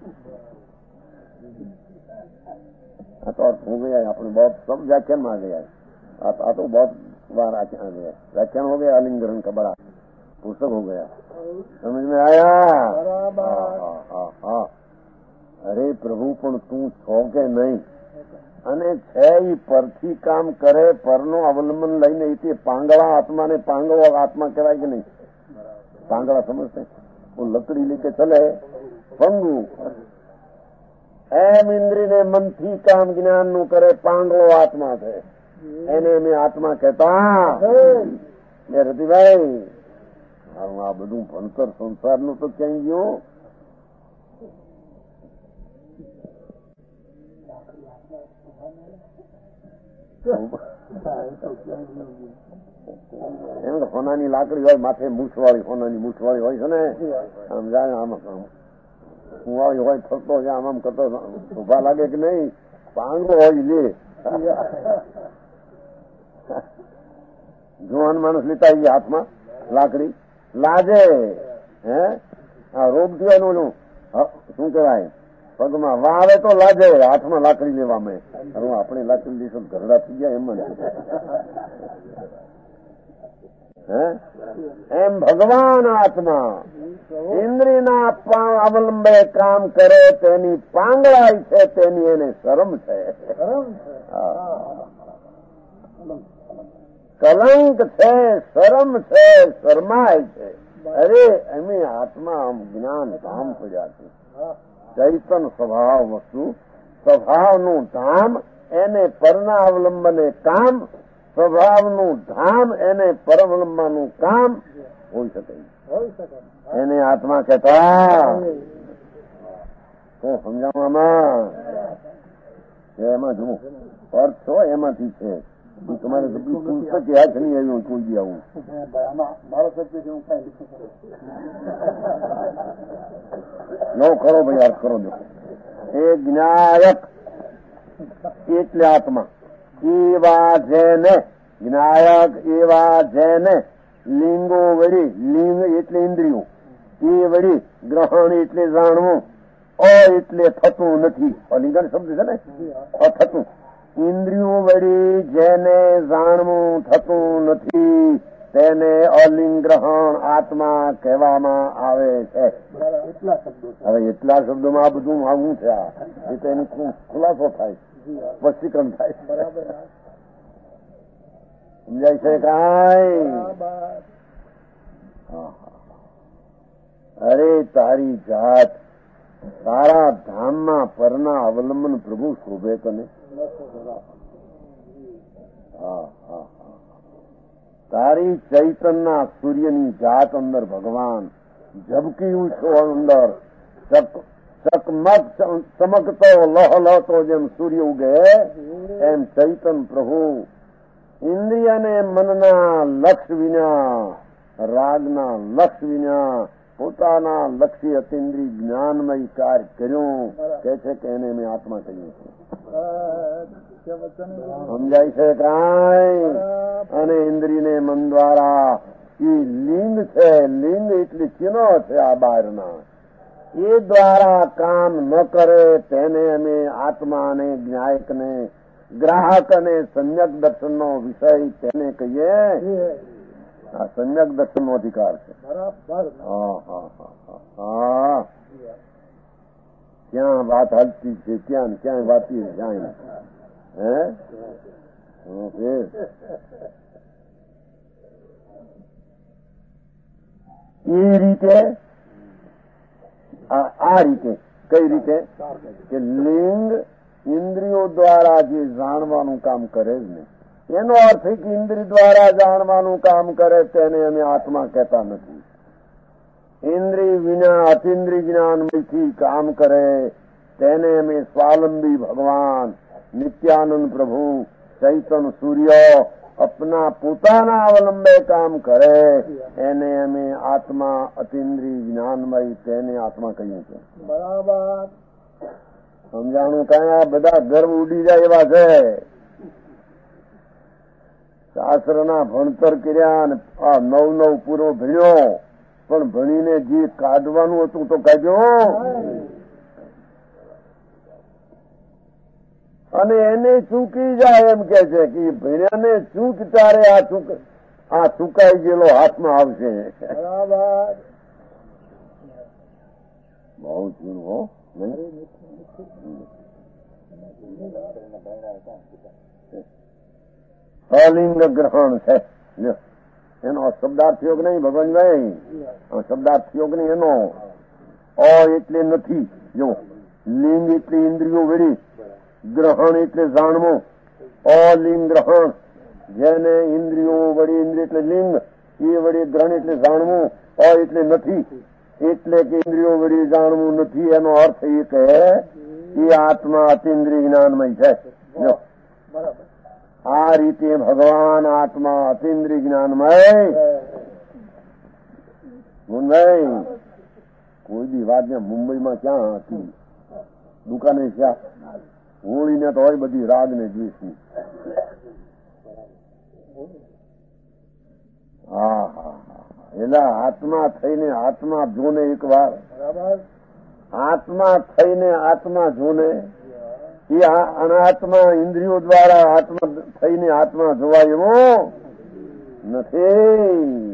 तो अर्थ हो गया. अपने बहुत सब व्याख्यान में आ गया है. तो बहुत बार आ गया व्याख्यान हो गया. आलिंगन का बड़ा पुस्तक हो गया. समझ में आया? हाँ. અરે પ્રભુ પણ તું છો કે નહીં? અને છે એ પરથી કામ કરે, પરનો અવલંબન લઈને તે પાંગળા આત્માને પાંગળો આત્મા કહેવાય કે નહીં? પાંગળા સમજते वो लकड़ी लेके चले पंगु એમ ઇન્દ્રિયને મનથી કામ જ્ઞાનનું કરે પાંગળો આત્મા છે એને મેં આત્મા કહેતા. એ રતિભાઈ મારું આ બધું ભણતર સંસારનું તો ક્યાંય ગયું? એમ કે સોનાની લાકડી હોય માથે મૂછવાળી, સોનાની મૂછવાળી હોય છે ને આમ જાય આમ કુંવાળી હોય ફરતો આમ આમ કરતો ઉભા લાગે કે નહીં? પાંગો હોય લે જુવાન માણસ લેતા આવીએ હાથમાં લાકડી લાજે. હે આ રોગ થયો એનું શું કહેવાય પગમાં વાવે તો લાજે, હાથમાં લાકડી લેવામાં. હું આપણે લાકડી લઈશું ઘરડા થઈ ગયા એમ એમ ભગવાન આત્મા ઇન્દ્રિયના અવલંબે કામ કરે તેની પાંગળાઈ છે, તેની એને શરમ છે, કલંક છે, શરમ છે, શરમાય છે. અરે એમ આત્મા જ્ઞાન ધામ પડ્યા છે. ચૈતન સ્વભાવ વસ્તુ, સ્વભાવનું ધામ એને પરના અવલંબને કામ, સ્વભાવનું ધામ એને પરઅવલંબવાનું કામ હોઈ શકે. એને આત્મા કહેતા તો સમજાવવામાં એમાં જુઓ અર્થ છો એમાંથી છે. તમારે પુસ્તક યાદ નહીં આવ્યું કોઈ બી આવું નો કરો ભાઈ અર્થ કરો દો. એ જ્ઞાયક એટલે આત્મા એવા જેને જ્ઞાયક એવા જેને લિંગો વળી, લિંગ એટલે ઇન્દ્રિયો, એ વળી ગ્રહણ એટલે જાણવું, એટલે થતું નથી. અલિંગન શબ્દ છે ને થતું. ઇન્દ્રિયો વળી જેને જાણવું થતું નથી તેને અલિંગ ગ્રહણ આત્મા કહેવામાં આવે છે. હવે એટલા શબ્દોમાં આ બધું આવું છે. એ તો એનો ખુલાસો થાય, સ્પષ્ટીકરણ થાય. સમજાય છે કાંઈ? અરે તારી જાત તારા ધામમાં પરના અવલંબન પ્રભુ શોભે તને. તારી ચૈતનના સૂર્યની જાત અંદર ભગવાન ઝબક્યું છો અંદર ચમકતો લહલતો જેમ સૂર્ય ઉગે એમ ચૈતન પ્રભુ ઇન્દ્રિયને મનના લક્ષ વિના, રાગના લક્ષ વિના પોતાના લક્ષી અતિન્દ્રિય જ્ઞાનમય કાર્ય કર્યું કે છે કે એને મેં આત્મા કહ્યું છે. સમજાય છે કાંઈ? અને ઇન્દ્રિયને મન દ્વારા એ લિંગ છે. લિંગ એટલે ચિહ્નો છે આ બહારના. એ દ્વારા કામ ન કરે તેને અમે આત્મા અને જ્ઞાયકને, ગ્રાહક અને સમ્યક દર્શનનો વિષય તેને કહીએ. આ સમ્યક દર્શનનો અધિકાર છે. હા, ક્યાં વાત હાલતી છે, ક્યાં ક્યાંય વાતી જાય. એ રીતે આ રીતે કઈ રીતે કે લિંગ ઇન્દ્રિયો દ્વારા જે જાણવાનું કામ કરે જ નહીં. એનો અર્થ છે કે ઇન્દ્રિય દ્વારા જાણવાનું કામ કરે તેને અમે આત્મા કહેતા નથી. ઇન્દ્રિય વિના અતિન્દ્રિય જ્ઞાનથી કામ કરે તેને અમે સ્વાવલંબી ભગવાન, નિત્યાનંદ પ્રભુ, ચૈતન્ય સૂર્ય અપના પોતાના અવલંબે કામ કરે એને અમે આત્મા અતિન્દ્રિય જ્ઞાનમય તેને આત્મા કહીએ છીએ. બરાબર સમજાણું? કાંઈ આ બધા ગર્વ ઉડી જાય એવા છે. શાસ્ત્રના ભણતર કર્યા ને આ નવ પૂરો ભણ્યો, પણ ભણીને જે કાઢવાનું હતું તો કાઢ્યો. અને એને ચૂકી જાય એમ કે છે કે ભણ્યાને ચૂક તારે આ ચૂકાઈ ગયેલો હાથમાં આવશે. બરાબર બહુ ચૂનવો અલિંગ ગ્રહણ છે એનો શબ્દાર્થ યોગ નહીં ભગવાનભાઈ, શબ્દાર્થ યોગ નહીં એનો. અ એટલે નથી. જો લિંગ એટલે ઇન્દ્રિયો વેરી, ગ્રહણ એટલે જાણવું. અલિંગ ગ્રહણ જેને ઇન્દ્રિયો વળી, ઇન્દ્રિય એટલે લિંગ, એ વળી ગ્રહણ એટલે જાણવું. અ એટલે નથી, એટલે કે ઇન્દ્રિયો વળી જાણવું નથી. એનો અર્થ એ કે એ આત્મા અતિન્દ્રિય જ્ઞાનમય છે. જો આ રીતે ભગવાન આત્મા અતિન્દ્રિય જ્ઞાનમય. મુંબઈ કોઈ દી વાત ને મુંબઈમાં ક્યાં હતી દુકાને ક્યાં હોળીને તો હોય બધી રાગ ને દ્વેષની. હા હા એટલે આત્મા થઈને આત્મા જોને એક વાર, આત્મા થઈને આત્મા જોને. એ અનાત્મા ઇન્દ્રિયો દ્વારા આત્મા થઈને આત્મા જોવાય એવો નથી.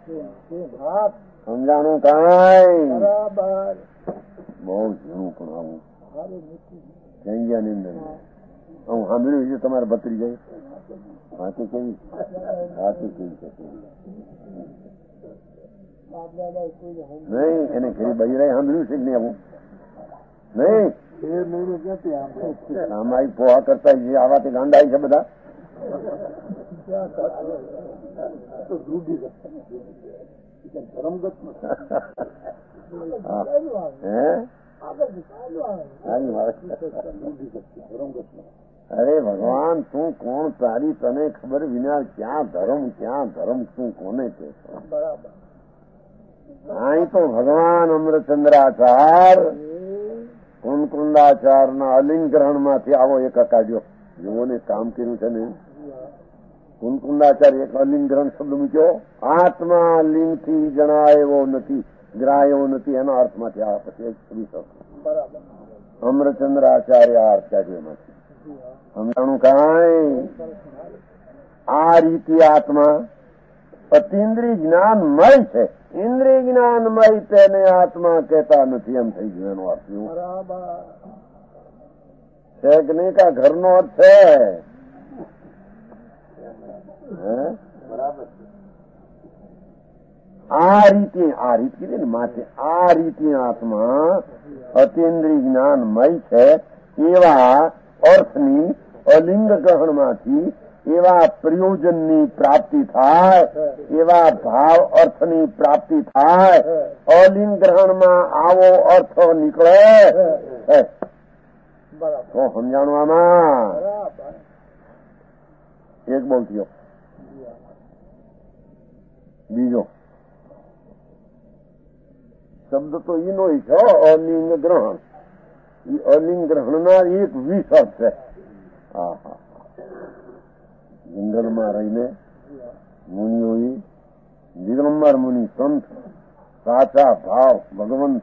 સમજાણું કાંઈ? બહુ ઝીણું પણ આવું જંગિયાની અંદર હું સાંભળ્યું છે તમારે બતરી જાય વાંચી કેવી છે નહીં એને ઘરે બૈરાય સાંભળ્યું છે કે નહીં આવું નહીં? આમાં પોહા કરતા આવાથી ગાંડાય છે બધા. અરે ભગવાન તું કોણ? તારી તને ખબર વિના ક્યાં ધર્મ તું કોને છે? અહીં તો ભગવાન અમરચંદ્રાચાર કુંકુંદાચારના અલિંગ ગ્રહણ માંથી આવો એક કાઢ્યો. જેઓને કામ કર્યું છે ને કુંકુંદાચાર્ય એક અલિંગ ગ્રહણ શબ્દ મૂક્યો. આત્મા લિંગ થી જણાય એવો નથી, ગ્રાહ્ય એવો નથી. એના અર્થમાંથી આ પછી અમરચંદ્રાચાર્ય અર્થ કાઢ્યો એમાંથી. સમજાણું કાંઈ? આ રીતે આત્મા અતિન્દ્રિય જ્ઞાનમય છે. ઇન્દ્રિય જ્ઞાનમય તેને આત્મા કહેતા નથી એમ થઈ ગયું. એનો અર્થ છે કે નહીં? કા ઘરનો અર્થ છે? આ રીતે કીધી ને માથે. આ રીતે આત્મા અતિન્દ્રિય જ્ઞાનમય છે એવા અર્થની અલિંગ ગ્રહણમાંથી એવા પ્રયોજનની પ્રાપ્તિ થાય, એવા ભાવ અર્થની પ્રાપ્તિ થાય. અલિંગ ગ્રહણમાં આવો અર્થ નીકળે તો સમજાણું? આમાં એક બહુ થયો. બીજો શબ્દ તો એનો છે અલિંગ ગ્રહણ. એ અલિંગ ગ્રહણના એક 20 અર્થ છે. હા હા જંગલમાં રહીને મુનિઓએ દિગંબર મુનિ સંત સાચા ભાવ ભગવંત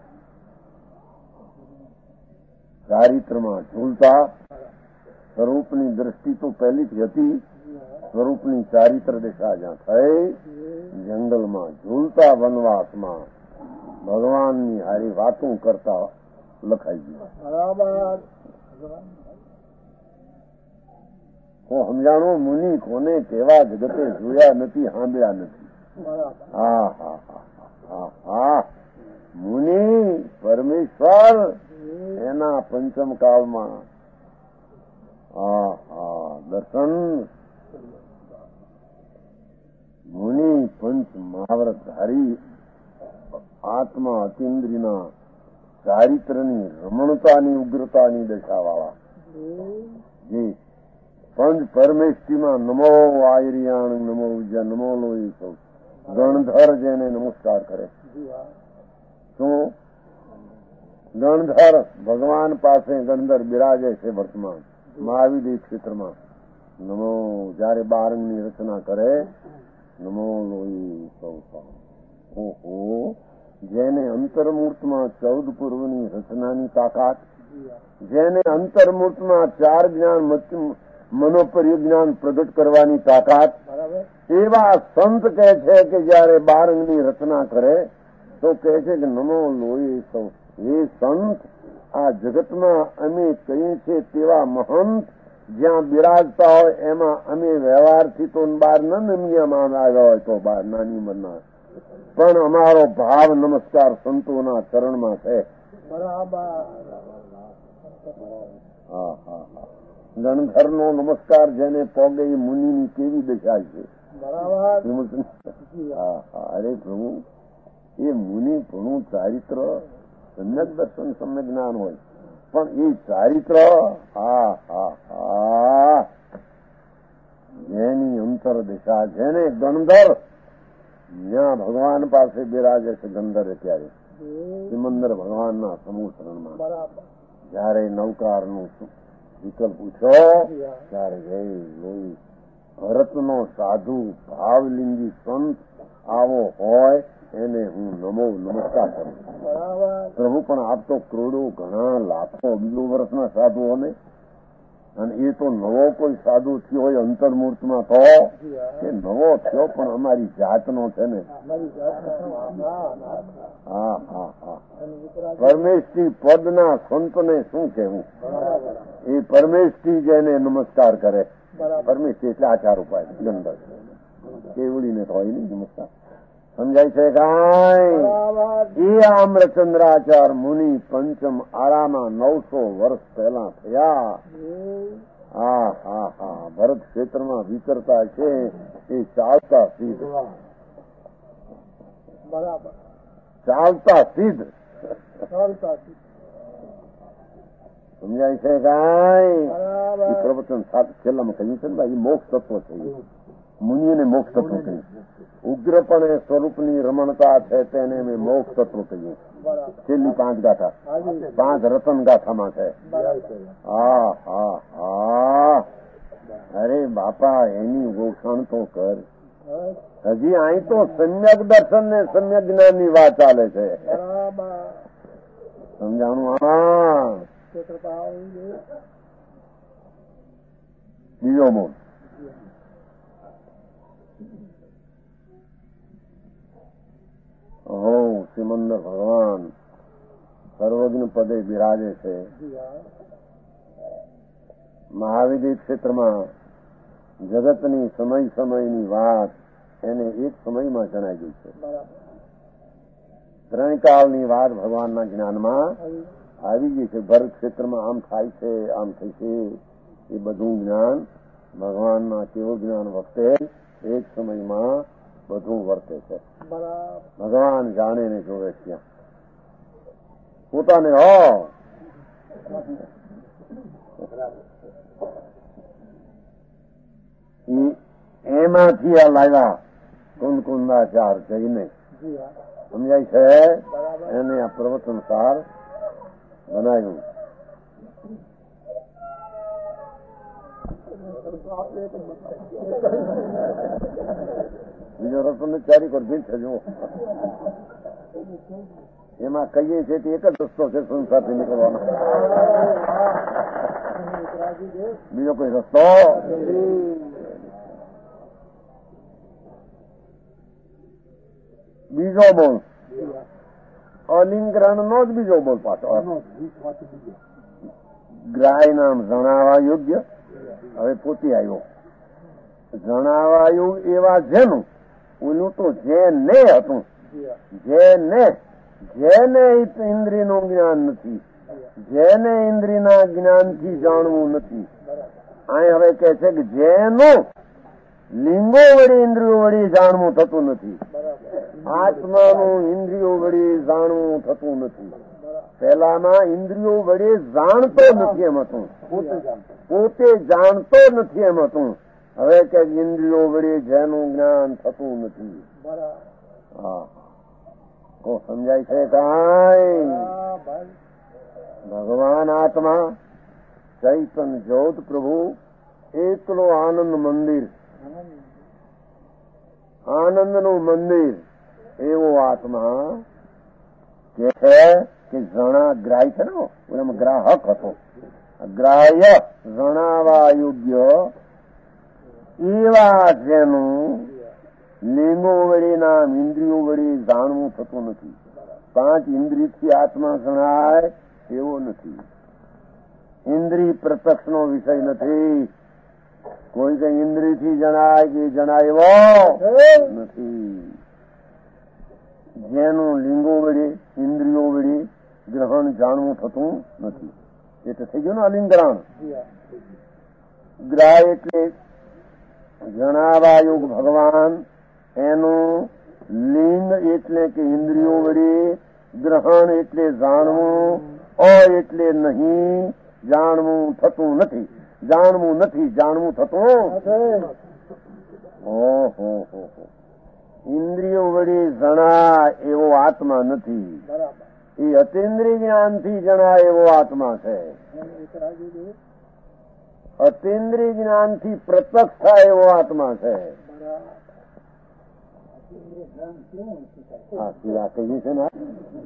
ચારિત્રમાં ઝૂલતા સ્વરૂપની દ્રષ્ટિ તો પહેલીથી હતી, સ્વરૂપની ચારિત્ર દિશા જ્યાં થઈ જંગલમાં ઝૂલતા વનવાસમાં ભગવાનની હારી વાતો કરતા લખાઈ ગયું. હું સમજાણો મુનિ કોને કેવા જગતે જોયા નથી, સાંભળ્યા નથી. હા હા હા હા હા મુનિ પરમેશ્વર એના પંચમ કાળમાં હા હા દર્શન મુનિ પંચ મહાવ્રતધારી આત્મા અતિન્દ્રિયના ચારિત્રની રમણતાની ઉગ્રતાની દશાવાળા જે પંચ પરમેષ્ટિમાં નમો આયરિયાણ નમો વિજય નમો લોહી સૌ ગણધર જેને નમસ્કાર કરે. શું ગણધર ભગવાન પાસે ગણધર બિરાજે છે વર્તમાન મહાવિદ્ય ક્ષેત્રમાં. નમો જયારે બારંગની રચના કરે નમો લોહી સૌ ઓહો જેને અંતર્મૂર્તમાં 14 પૂર્વની રચનાની તાકાત, જેને અંતર્મૂર્તમાં 4 જ્ઞાન મનોપર્ય જ્ઞાન પ્રગટ કરવાની તાકાત, એવા સંત કહે છે કે જયારે બારંગની રચના કરે તો કહે છે કે નમો લોહી સૌ. એ સંત આ જગતમાં અમે કહીએ છીએ તેવા મહંત જ્યાં બિરાજતા હોય એમાં અમે વ્યવહારથી તો બહાર ન નમીયામાં આવ્યા હોય તો બહાર નાની મરના, પણ અમારો ભાવ નમસ્કાર સંતોના ચરણમાં છે. હા હા હા ગણધરનો નમસ્કાર જેને પોગે એ મુનિની કેવી દશા છે. હા હા અરે પ્રભુ એ મુનિ ઘણું ચારિત્ર સમ્યક દર્શન સમ્યક જ્ઞાન હોય પણ એ ચારિત્ર હા હા હા જેની અંતર દિશા જેને ગણધર જ્યાં ભગવાન પાસે બિરાજે છે ગંધર ત્યારે સિમંદર ભગવાનના સમૂહ શરણમાં જયારે નૌકારનું વિકલ્પ પૂછ્યો ત્યારે લોહી ભરતનો સાધુ ભાવલિંગી સંત આવો હોય એને હું નમો નમસ્કાર કરું. પ્રભુ પણ આપ તો કરોડો ઘણા લાખો બીજો વર્ષના સાધુઓને, અને એ તો નવો કોઈ સાધુ થયો હોય અંતર્મૂર્તમાં તો એ નવો થયો પણ અમારી જાતનો છે ને. હા હા હા પરમેશથી પદના સંતને શું કહેવું? એ પરમેશથી જેને નમસ્કાર કરે, પરમેશથી એટલે આચાર ઉપાય ગંદર કેવડીને તો હોય નહીં નમસ્કાર. સમજાય છે કાંઈ? એ આમ્રચંદ્રાચાર મુનિ પંચમ આરામાં 900 વર્ષ પહેલા થયા. હા હા હા ભરત ક્ષેત્રમાં વિચરતા છે એ ચાલતા સિદ્ધ, ચાલતા સિદ્ધ. સમજાય છે કાંઈ? એ પ્રવચન છેલ્લામાં કહ્યું છે ને ભાઈ મોક્ષ તત્વ છે. મુનિઓને મોક્ષ તત્વ કહ્યું. ઉગ્રપણે સ્વરૂપની રમણતા છે તેને મેં મોક્ષ તત્વ કહ્યું. છેલ્લી 5 ગાથા 5 રતન ગાથામાં છે. હા હા હા અરે બાપા એની ગોખાણ તો કર. હજી અહીં તો સમ્યક દર્શન ને સમ્યક જ્ઞાન ની વાત ચાલે છે. સમજાણું? હા બીજો મૂળ સિમંદર ભગવાન સર્વજ્ઞ પદે બિરાજે છે. મહાવિદ્ય ક્ષેત્રમાં જગતની સમયની વાત એને એક સમયમાં જણાઈ ગઈ છે. 3 કાળની વાત ભગવાનના જ્ઞાનમાં આવી ગઈ છે. ભરત ક્ષેત્રમાં આમ થાય છે, આમ થઈ છે, એ બધું જ્ઞાન ભગવાનના કેવું જ્ઞાન વખતે એક સમયમાં બધું વર્તે છે. ભગવાન જાણે ને જોવે ત્યાં પોતાને એમાંથી આ લાવ્યા કુંદકુંદાચાર જઈને. સમજાય છે? એને આ પ્રવચન સાર બનાવ્યું. બીજો રસ્તો ને ચારી કોર ભીલ છે જુઓ, એમાં કહીએ છીએ કે એક જ રસ્તો છે સંસારથી નીકળવાનો, બીજો કોઈ રસ્તો. બીજો બોલ અલિંગ્રહણનો જ બીજો બોલ પાછો, ગ્રાહ્ય નામ જણાવવા યોગ્ય. હવે પોતે આવ્યો જણાવાયું એવા જેનું, ઓલું તો જેને હતું, જેને ઇન્દ્રિયનું જ્ઞાન નથી, જેને ઇન્દ્રિયના જ્ઞાનથી જાણવું નથી. અહીં હવે કહે છે કે જેનું લિંગો વળી ઇન્દ્રિયો વળી જાણવું થતું નથી, આત્માનું ઇન્દ્રિયો વળી જાણવું થતું નથી. પહેલામાં ઇન્દ્રિયો વળી જાણતો નથી એમ હતું, પોતે જાણતો નથી એમ હતું. હવે કે ઇન્દ્રિયો વળી જેનું જ્ઞાન થતું નથી. હા, કો સમજાય છે કાંઈ? ભગવાન આત્મા ચૈતન જ્યોત પ્રભુ એકલો આનંદ મંદિર, આનંદનું મંદિર એવો આત્મા કે છે કે જણા ગ્રાહ્ય છે ને, એમાં ગ્રાહક હતો, ગ્રાહ્ય જણાવા યોગ્ય એવા જેનું લિંગો વળી નામ ઇન્દ્રિયો વળી જાણવું થતું નથી. 5 ઇન્દ્રિયથી આત્મા જણાય એવો નથી. ઇન્દ્રિય પ્રત્યક્ષનો વિષય નથી. કોઈ કઈ ઇન્દ્રિયથી જણાય કે જણાય એવો નથી. જેનું લિંગો વળી ઇન્દ્રિયો વળી ગ્રહણ જાણવું થતું નથી. એટલે થઈ ગયું ને અલિંગ્રહણ. ગ્રાહ એટલે જણાવાયુગ ભગવાન, એનું લિંગ એટલે કે ઇન્દ્રિયો વળી, ગ્રહણ એટલે જાણવું, એટલે નહીં, જાણવું થતું નથી, જાણવું નથી, જાણવું થતું. ઓહો, ઇન્દ્રિયો વળી જણાય એવો આત્મા નથી, એ અતિન્દ્રિય જ્ઞાનથી જણાય એવો આત્મા છે. અતિન્દ્રિય જ્ઞાનથી પ્રત્યક્ષ થાય એવો આત્મા છે. કહીએ છે ને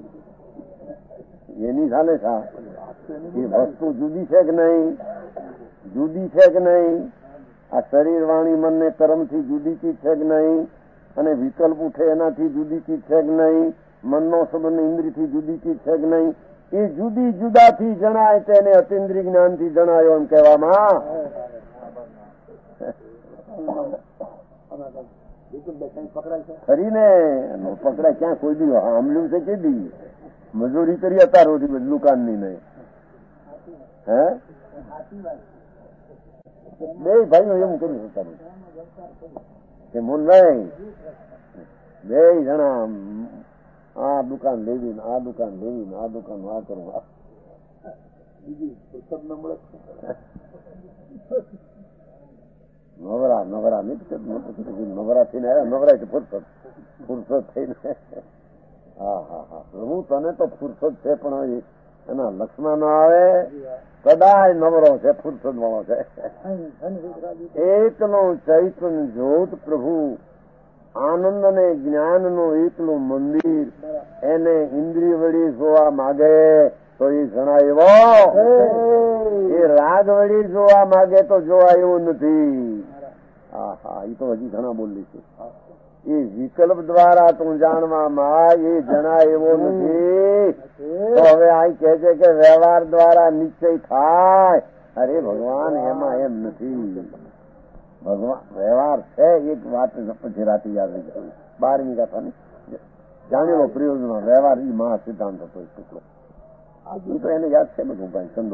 એની ચાલે છે. એ વસ્તુ જુદી છે કે નહીં, જુદી છે કે નહીં, આ શરીર વાણી મનને કર્મથી જુદી ચીજ છે કે નહીં, અને વિકલ્પ ઉઠે એનાથી જુદી ચીજ છે કે નહીં, મનનો સંબંધ ઇન્દ્રિયથી જુદી ચીજ છે કે નહીં, એ જુદી જુદાથી જણાય તેને અતિન્દ્રિય જ્ઞાનથી જણાયો એમ કહેવામાં. ખરી ને પકડાય ક્યાં? કોઈ દી આમલ્યું છે કે દી મજૂરી કરી અત્યાર સુધી બદલું કાનની નહીં. હે બે ભાઈઓ એવું કર્યું છે કે મોનભાઈ બે જણા આ દુકાન લેવી ને આ દુકાન લેવી ને આ દુકાન આ કરવા બીજી ફુરસદ ન મળે. નવરા નવરા નવરા થઈને આવ્યા, નવરા ફુરસદ થઈને. હા હા હા, હું તને તો ફુરસદ છે પણ એના લક્ષમાં ન આવે. કદાચ નવરો છે, ફુરસદ વાળો છે. એકલો ચૈતન જ્યોત પ્રભુ આનંદ અને જ્ઞાનનું એકલું મંદિર, એને ઇન્દ્રિય વળી જોવા માગે તો એ જણાય એવો, એ રાગ વળી જોવા માગે તો જોવા એવું નથી. હા હા, એ તો હજી ઘણા બોલી છે. એ વિકલ્પ દ્વારા તું જાણવામાં એ જણાય એવો નથી. તો હવે આ કહે છે કે વ્યવહાર દ્વારા નિશ્ચય થાય. અરે ભગવાન, એમાં એમ નથી. ભગવાન વ્યવહાર છે. એક વાત પછી રાતે યાદ રહી ગઈ, 12મી ગાથાની જાણેલો પ્રયોજનો વ્યવહાર, એ મહા સિદ્ધાંત હતો. ટુકડો એ તો એને યાદ છે બધું ભાઈ ચંદુ.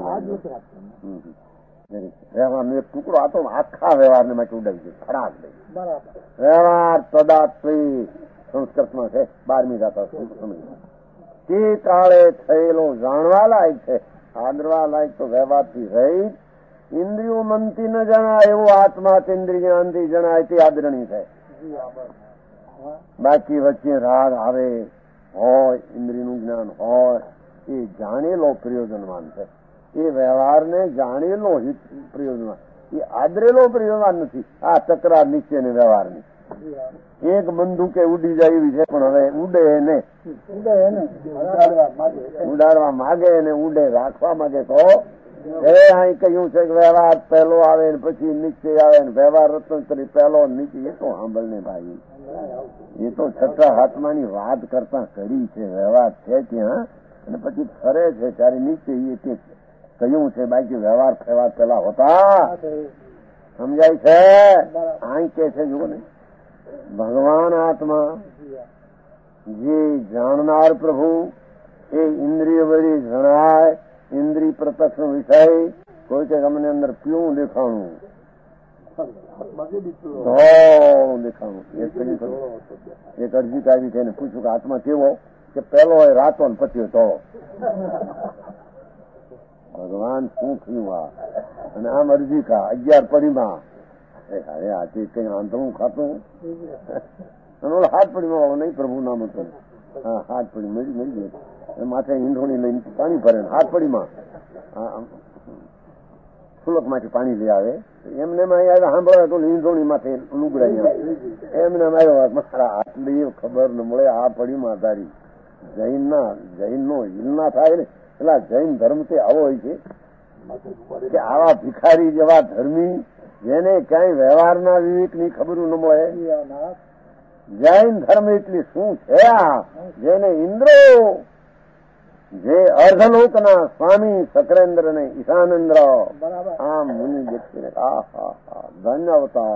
વ્યવહારનો એક ટુકડો આ તો આખા વ્યવહારને માટે ઉડાવી દે, ખરાબ દે. વ્યવહાર તદાત્વી સંસ્કૃતમાં છે, 12મી ગાથા સમજ. તે કાળે થયેલો જાણવા લાયક છે, આદરવા લાયક તો વ્યવહારથી રહી. ઇન્દ્રિયો મનથી ન જણાય એવો આત્મા ઇન્દ્રિય જ્ઞાનથી જણાય તે આદરણી છે. બાકી વચ્ચે રાગ આવે હોય, ઇન્દ્રિયનું જ્ઞાન હોય, એ જાણેલો પ્રયોજનવાન છે. એ વ્યવહારને જાણેલો પ્રયોજનવાન. એ આદરેલો વ્યવહાર નથી. આ તકરાર નીચે ને વ્યવહારની એક બંદૂકે ઉડી જાય એવી છે, પણ હવે ઉડે ને ઉડાડવા માગે ને ઉડે રાખવા માગે તો અહીં કહ્યું છે કે વ્યવહાર પહેલો આવે ને પછી નીચે આવે ને વ્યવહાર રત્નોત્તરી પહેલો નીચે. એ તો સાંભળ ને ભાઈ, એ તો છઠ્ઠા હાથમાની વાત કરતા કરી છે. વ્યવહાર છે ત્યાં અને પછી ફરે છે ત્યારે નીચે એ તે કહ્યું છે. બાકી વ્યવહાર ફેવાર પેલા હોતા સમજાય છે. અહીં કે છે જુઓ ને, ભગવાન આત્મા જે જાણનાર પ્રભુ એ ઇન્દ્રિય વળી જણાય. ઇન્દ્રિય પ્રત્યક્ષ વિષય કોઈ કે અમને અંદર પીવું દેખાણું દેખાણું. એક અરજી કાઢી છે એને પૂછ્યું કે આત્મા કેવો? કે પેલો હોય રાતો ને પછી ધોળો. ભગવાન શું થયું આ? અને આમ અરજી કા 11 પડીમાં અરે આજે કઈ આંધળું ખાતું હાથ પડીમાં વાળો નહીં પ્રભુ નામ હતું. હા, હાથ પડી મળી ગઈ. માથે ઈંધોણી લઈને પાણી ભરે હાથ પડીમાં સુલક માંથી પાણી લઈ આવે. એમને સાંભળવા તો ઈંધોણી માથે લુગડાઈ એમને આવ્યો મારા આટલી ખબર ન મળે આ પડીમાં તારી જૈનનો હિલના થાય ને. પેલા જૈન ધર્મ તે આવો હોય છે કે આવા ભિખારી જેવા ધર્મી જેને ક્યાંય વ્યવહારના વિવેકની ખબર ન મળે. જૈન ધર્મ એટલી શું છે આ? જેને ઇન્દ્રો જે અર્ધલોકના સ્વામી સકરેન્દ્ર ને ઈશાનેન્દ્ર આમ મુનિ વ્યક્તિને ધન્ય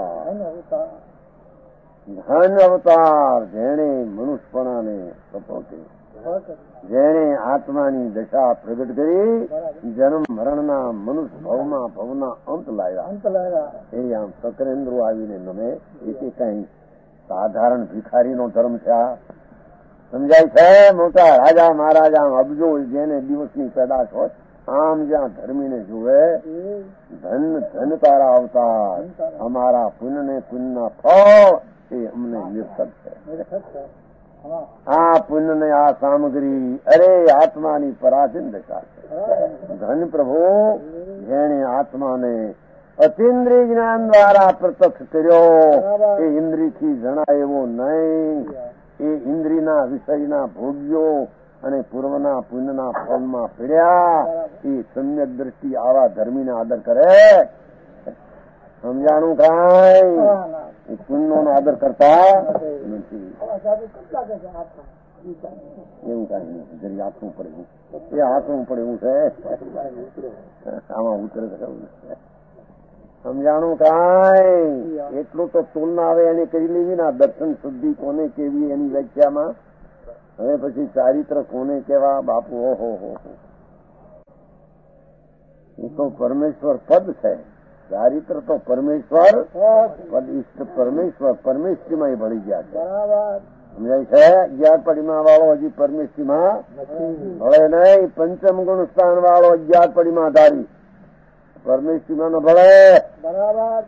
અવતાર જેણે મનુષ્યપણાને સપોતી, જેણે આત્માની દશા પ્રગટ કરી જન્મ મરણના મનુષ્ય ભવના અંત લાવ્યા. એ આમ સકરેન્દ્રો આવીને નમે. એ કઈ સાધારણ ભિખારીનો ધર્મ છે આ? સમજાય છે? મોટા રાજા મહારાજા અબજો જેને દિવસની પેદાશ હોય આમ જ્યાં ધર્મીને જુએ ધન ધન તારા અવતાર, અમારા પુણ્યને પુણ્યના ફળ એ અમને નિર્થક છે. આ પુણ્યને આ સામગ્રી અરે આત્માની પરાધીન દશા છે. ધન પ્રભુ જેણે આત્માને અતિન્દ્રિય જ્ઞાન દ્વારા પ્રત્યક્ષ કર્યો. એ ઇન્દ્રિયથી જણાય એવો નહીં. એ ઇન્દ્રિયના વિષયના ભોગ્યો અને પૂર્વના પુણ્યના ફળમાં પીડ્યા. એ સમ્યક દ્રષ્ટિ આવા ધર્મીને આદર કરે. સમજાણું કાંઈ? એ પુણ્યનો આદર કરતા નથી. એવું કાંઈ નથી. જરી હાથવું પડે, એ હાથવું પડે એવું છે. આમાં ઉતરે સમજાણું કાંઈ? એટલું તો તુલના આવે એને કરી લેવી ને. દર્શન શુદ્ધિ કોને કેવી એની વ્યાખ્યામાં. હવે પછી ચારિત્ર કોને કેવા બાપુ? ઓહો હો, એ તો પરમેશ્વર પદ છે. ચારિત્ર તો પરમેશ્વર પદ ઇષ્ટ પરમેશ્વર પરમેશ્વરીમાં ભળી ગયા છે. સમજાય છે? 11 પડીમાં વાળો હજી પરમેશ્વરીમાં ભળે નહીં. પંચમ ગુણ સ્થાન વાળો 11 પડીમાં ધારી પરમેશ્વરીમાં નો ભળે. બરાબર.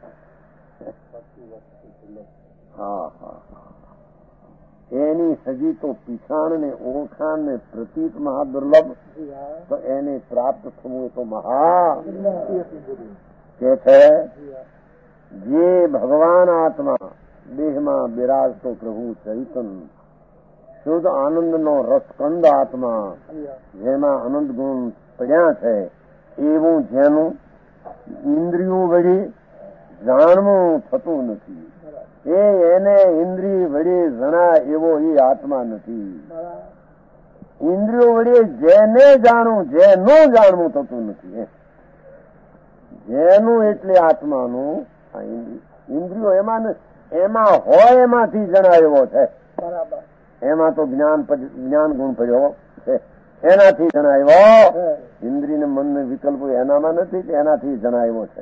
હા હા, એની હજી તો પીછાણ ને ઓળખાણ ને પ્રતીત મહાદુર્લભ. તો એને પ્રાપ્ત થવું એ તો મહા કે છે. જે ભગવાન આત્મા દેહમાં બિરાજતો પ્રભુ ચૈતન શુદ્ધ આનંદનો રસકંદ આત્મા જેમાં આનંદ ગુણ પડ્યા છે એવું જેનું ઇન્દ્રિયો વળી જાણવું થતું નથી. એને ઇન્દ્રિય વળી જણાય એવો એ આત્મા નથી. ઇન્દ્રિયો વળી જેને જાણવું જેનું જાણવું થતું નથી. જેનું એટલે આત્માનું ઇન્દ્રિયો એમાં હોય એમાંથી જણાય એવો છે. બરાબર. એમાં તો જ્ઞાન ગુણ પડ્યો છે એનાથી જણાવ્યો. ઇન્દ્રિય ને મન વિકલ્પો એનામાં નથી કે એનાથી જણાવ્યો છે.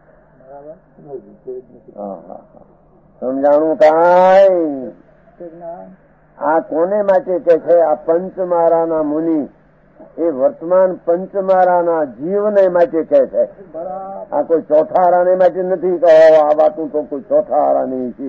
સમજાણું કાંઈ? આ કોને માટે કે છે? આ પંચમારાના મુનિ એ વર્તમાન પંચમારાના જીવને માટે કહે છે. આ કોઈ ચોથા આરાને માટે નથી કહો. આ વાતું તો કોઈ ચોથા આરાની છે.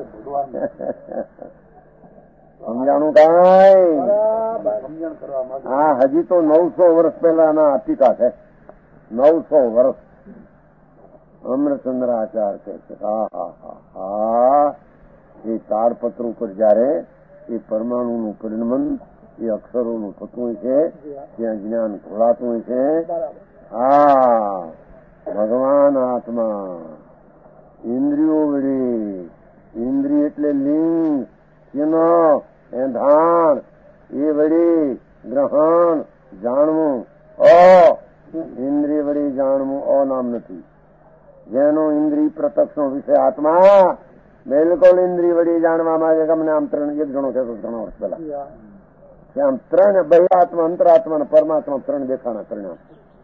સમજાણું કાંઈ? હા, હજી તો 900 વર્ષ પહેલાના ટીકા છે. 900 વર્ષ અમૃતચંદ્રાચાર્ય કહે છે હા એ તાડપત્ર ઉપર જયારે એ પરમાણુનું પરિણમન એ અક્ષરોનું થતું હોય છે ત્યાં જ્ઞાન ખોલાતું હોય છે. હા ભગવાન આત્મા ઇન્દ્રિયો વડે, ઇન્દ્રિય એટલે લિંગ ચિહ્ન એંધાણ એ વડે ગ્રહણ જાણવું. ઇન્દ્રિય વડે જાણવું નામ નથી. જેનો ઇન્દ્રિય પ્રત્યક્ષનો વિષય આત્મા બિલકુલ ઇન્દ્રિય વડે જાણવામાં આવે. અમને આમ 3 એક જણો કહેતો ઘણા વર્ષ પહેલા કે આમ 3 બહિરાત્મા અંતરાત્મા અને પરમાત્મા 3 દેખાણા પરિણામ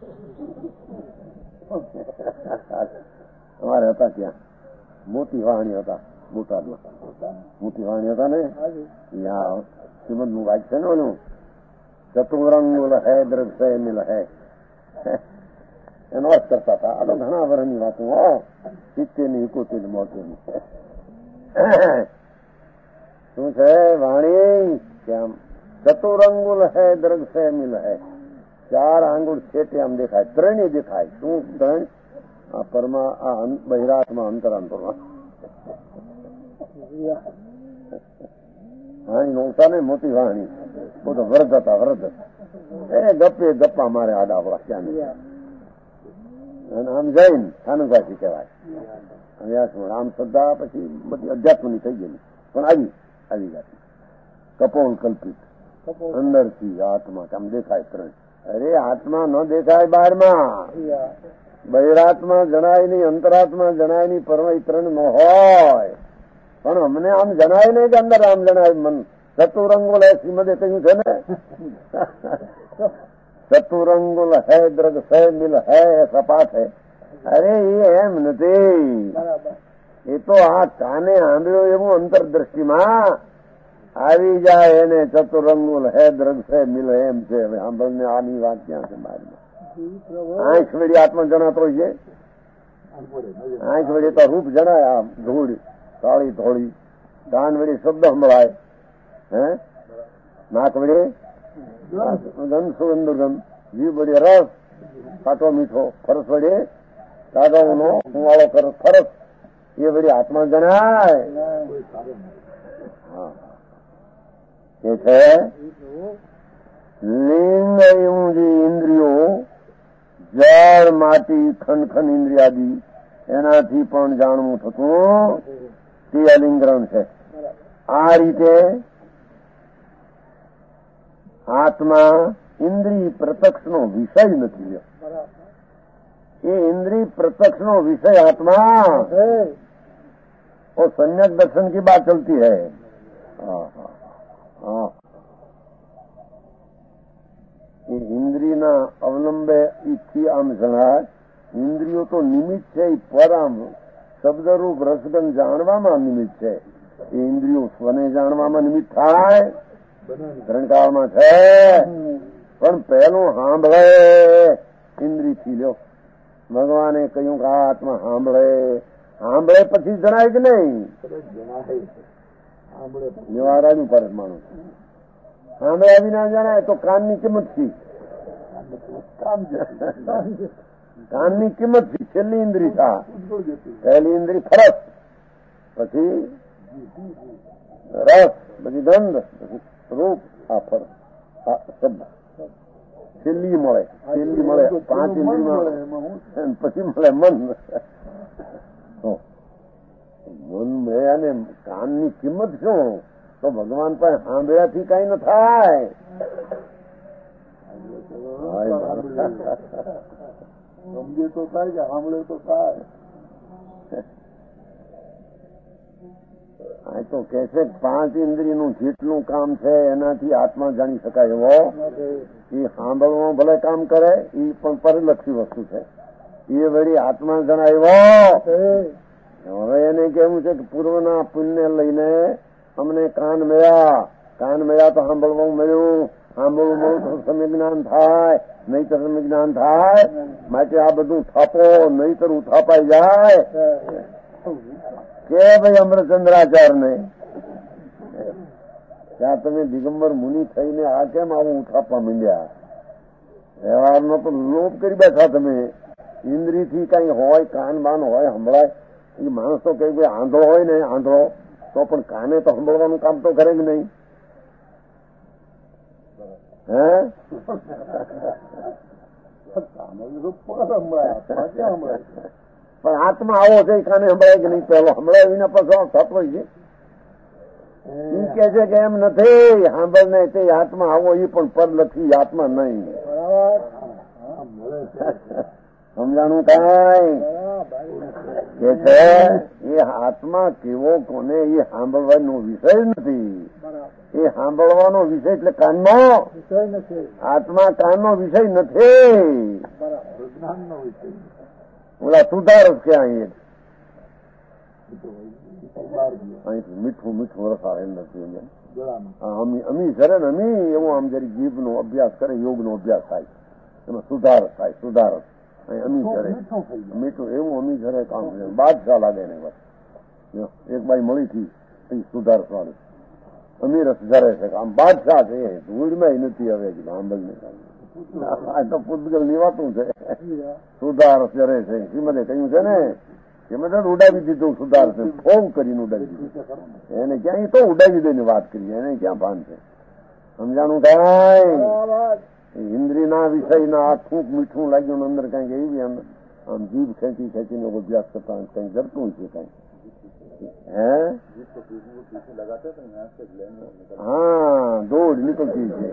અમારે હતા ત્યાં મોટી વાહણી હતા બોટાદમાં. મોટી વાહણી હતા ને શ્રીમદ નું વાંચ છે ને ઓલું ચતુરંગુલ હે દ્રવ્ય મિલ હે એનો અર્થ કરતા હતા. આ તો ઘણા વર્ષની વાતો 70 ની 71 ની 72 શું છે વાણી કે આમ ચતુરંગુલ હે દ્રવ્ય મિલ હે 4 આંગુળ છેટે આમ દેખાય, 3 દેખાય. શું 3? આ પરમા આ બહિરાત્મા અંતરાંતરમાં વાણી નોતા ને મોટી વાણી બધો વરદ હતા વરદ એ ગપ્પે ગપ્પા મારે આડા વાક્યા આમ જઈને સ્થાનકવાસી કહેવાય. આમ શ્રદ્ધા પછી બધી અધ્યાત્મની થઈ ગયેલી પણ આવી જાતી કપોલ કલ્પિત અંદરથી આત્મા આમ દેખાય 3. અરે આત્મા ન દેખાય બહારમાં, બહિરાત્મા જણાય નહીં, અંતરાત્મા જણાય નહીં, પરમ 3 ન હોય. પણ અમને આમ જણાય નહીં કે અંદર આમ જણાય મન. ચતુરંગુલ હે શ્રીમદે કહ્યું છે ને ચતુરંગુલ હે દ્રગ હે મિલ હે સપાટ હે. અરે એ એમ નથી. એ તો આ કાને આંધળ્યો એવું અંતરદ્રષ્ટિમાં આવી જાય એને ચતુરંગુલ હે દ્રગ હે મિલ એમ છે. હવે સાંભળને આની વાત ક્યાં છે બારમાં? આંખ વળી આત્મા જણાતો હોય છે. આંખ વળી તો રૂપ જણાય આમ ધૂળ કાળી ધોળી. કાન વળી શબ્દ સંભળાય. હે નાક વડે ગંધ સુગંધ દુર્ગંધ. જીવ વડે રસ ખાટો મીઠો. ફરસ વડે કાગવનો કુવાળો ફરસ એ વડે આત્મા જણાય. એ છે લિંગ એવું જે ઇન્દ્રિયો જળ માટી ખનખન ઇન્દ્રિયાદી એનાથી પણ જાણવું થતું તે અલિંગ્રહણ છે. આ રીતે આત્મા ઇન્દ્રિય પ્રત્યક્ષનો વિષય નથી. એ ઇન્દ્રિય પ્રત્યક્ષનો વિષય આત્મા वो सम्यक दर्शन की बात चलती है. ઇન્દ્રિયના અવલંબે ઈચ્છી આમ જણાય. ઇન્દ્રિયો તો નિમિત્ત છે. પર આમ શબ્દરૂપ રસગંધ જાણવામાં નિમિત્ત છે. એ ઇન્દ્રિયો સ્વને જાણવામાં નિમિત્ત થાય ગ્રંથકાળમાં છે. પણ પહેલું સાંભળે ઇન્દ્રિયથી લ્યો. ભગવાને કહ્યું કે આ આત્મા સાંભળે પછી જણાય કે નહીં? નિવારાયું પર માણસ સાંભળ્યા વિના જણાય તો કાનની કિંમત થી. કાનની કિંમત થી છેલ્લી ઇન્દ્રિય થા. પહેલી ઇન્દ્રિય ફરસ, પછી રસ, પછી ગંધ, પછી રૂપ, આ ફરસ આ શબ્દ છેલ્લી મળે. 5 ઇન્દ્રિયમાં પછી મળે મન. મન મળે અને કાનની કિંમત શું? તો ભગવાન પાસે સાંભળ્યાથી કઈ ન થાય. સમજે તો થાય કે સાંભળે તો થાય. આ તો કે છે 5 ઇન્દ્રિયનું જેટલું કામ છે એનાથી આત્મા જાણી શકાય એવો. એ સાંભળવામાં ભલે કામ કરે એ પણ પરિલક્ષી વસ્તુ છે. એ વળી આત્મા જણાવ્યો. હવે એને કેવું છે કે પૂર્વના પુણ્ય લઈને અમને કાન મળ્યા તો સાંભળવું મળ્યું. સાંભળવું મળ્યું તો સમ્યક જ્ઞાન થાય, નહીતર સમ્યક જ્ઞાન થાય. માટે આ બધું થાપો, નહીતર થાપાઈ જાય કે ભાઈ અમૃતચંદ્રાચાર્યને ત્યાં તમે દિગંબર મુનિ થઈને આ કેમ આવું ઉઠાપવા માંડ્યા? વ્યવહારનો તો લોપ કરી બેઠા તમે. ઇન્દ્રિયથી કઈ હોય, કાન બાન હોય, સંભળાય. એ માણસ તો કઈ ભાઈ આંધળો હોય ને, આંધળો તો પણ કાને તો સંભળવાનું કામ તો કરે જ નહીં. હે પણ આત્મા આવો છે, કાને સંભળાય કે નહીં? પેલો સંભળાય વિના પછી થતો છે. એ કે છે કે એમ નથી, સાંભળ ને તે આત્મા આવો, એ પણ પર નથી, આત્મા નહીં. સમજાણું કાંઈ કે છે એ આત્મા કેવો કોને એ સાંભળવાનો વિષય નથી. એ સાંભળવાનો વિષય એટલે કાનનો આત્મા, કાનનો વિષય નથી. ઓલા સુધારસ કે અહીંથી મીઠું મીઠું રસાય નથી. અમી કરે ને અમી એવું આમ જરી જીભનો અભ્યાસ કરે, યોગનો અભ્યાસ થાય, એમાં સુધારસ થાય. સુધારસ અમી કરે, મીઠું એવું અમી કરે કામ કરે. બાદશાહ લાગે ને બસ. એક બાઈ મળી હતી સુધારસ વાળી, અમી રસ જરે છે, આમ બાદશાહ છે. ધૂળમાં નથી હવે આંબલ ને તો પૂતગલ ની વાતું છે. સુધારસ જરે છે. શ્રીમદે કહ્યું છે ને કે મેં ઉડાવી દીધું સુધારસ, ફોન કરીને ઉડાવી દીધું. એને ક્યાં તો ઉડાવી દઈને વાત કરીએ, એને ક્યાં ભાન છે? સમજાણું કાંઈ? ઇન્દ્રિયના વિષયના આ થૂંક મીઠું લાગ્યું અંદર કઈક એવી આમ જીભ ખેંચી ખેંચીને અભ્યાસ કરતા કઈક જરતું છે કઈક. હે હા, દોડ નીકળતી છે.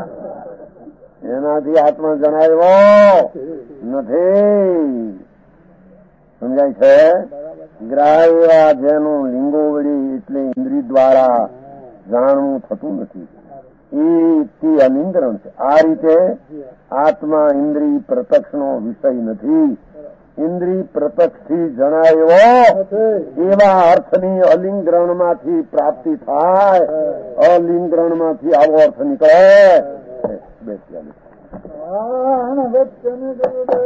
એનાથી આત્મા જણાવ્યો નથી. સમજાય છે? ગ્રાહ્ય જેનું લિંગો વળી એટલે ઇન્દ્રિય દ્વારા જાણવું થતું નથી, એ અલિંગરણ છે. આ રીતે આત્મા ઇન્દ્રિય પ્રત્યક્ષનો વિષય નથી. ઇન્દ્રિય પ્રત્યક્ષથી જણાવ્યો એવા અર્થની અલિંગરણમાંથી પ્રાપ્તિ થાય. અલિંગરણમાંથી આવો અર્થ નીકળે.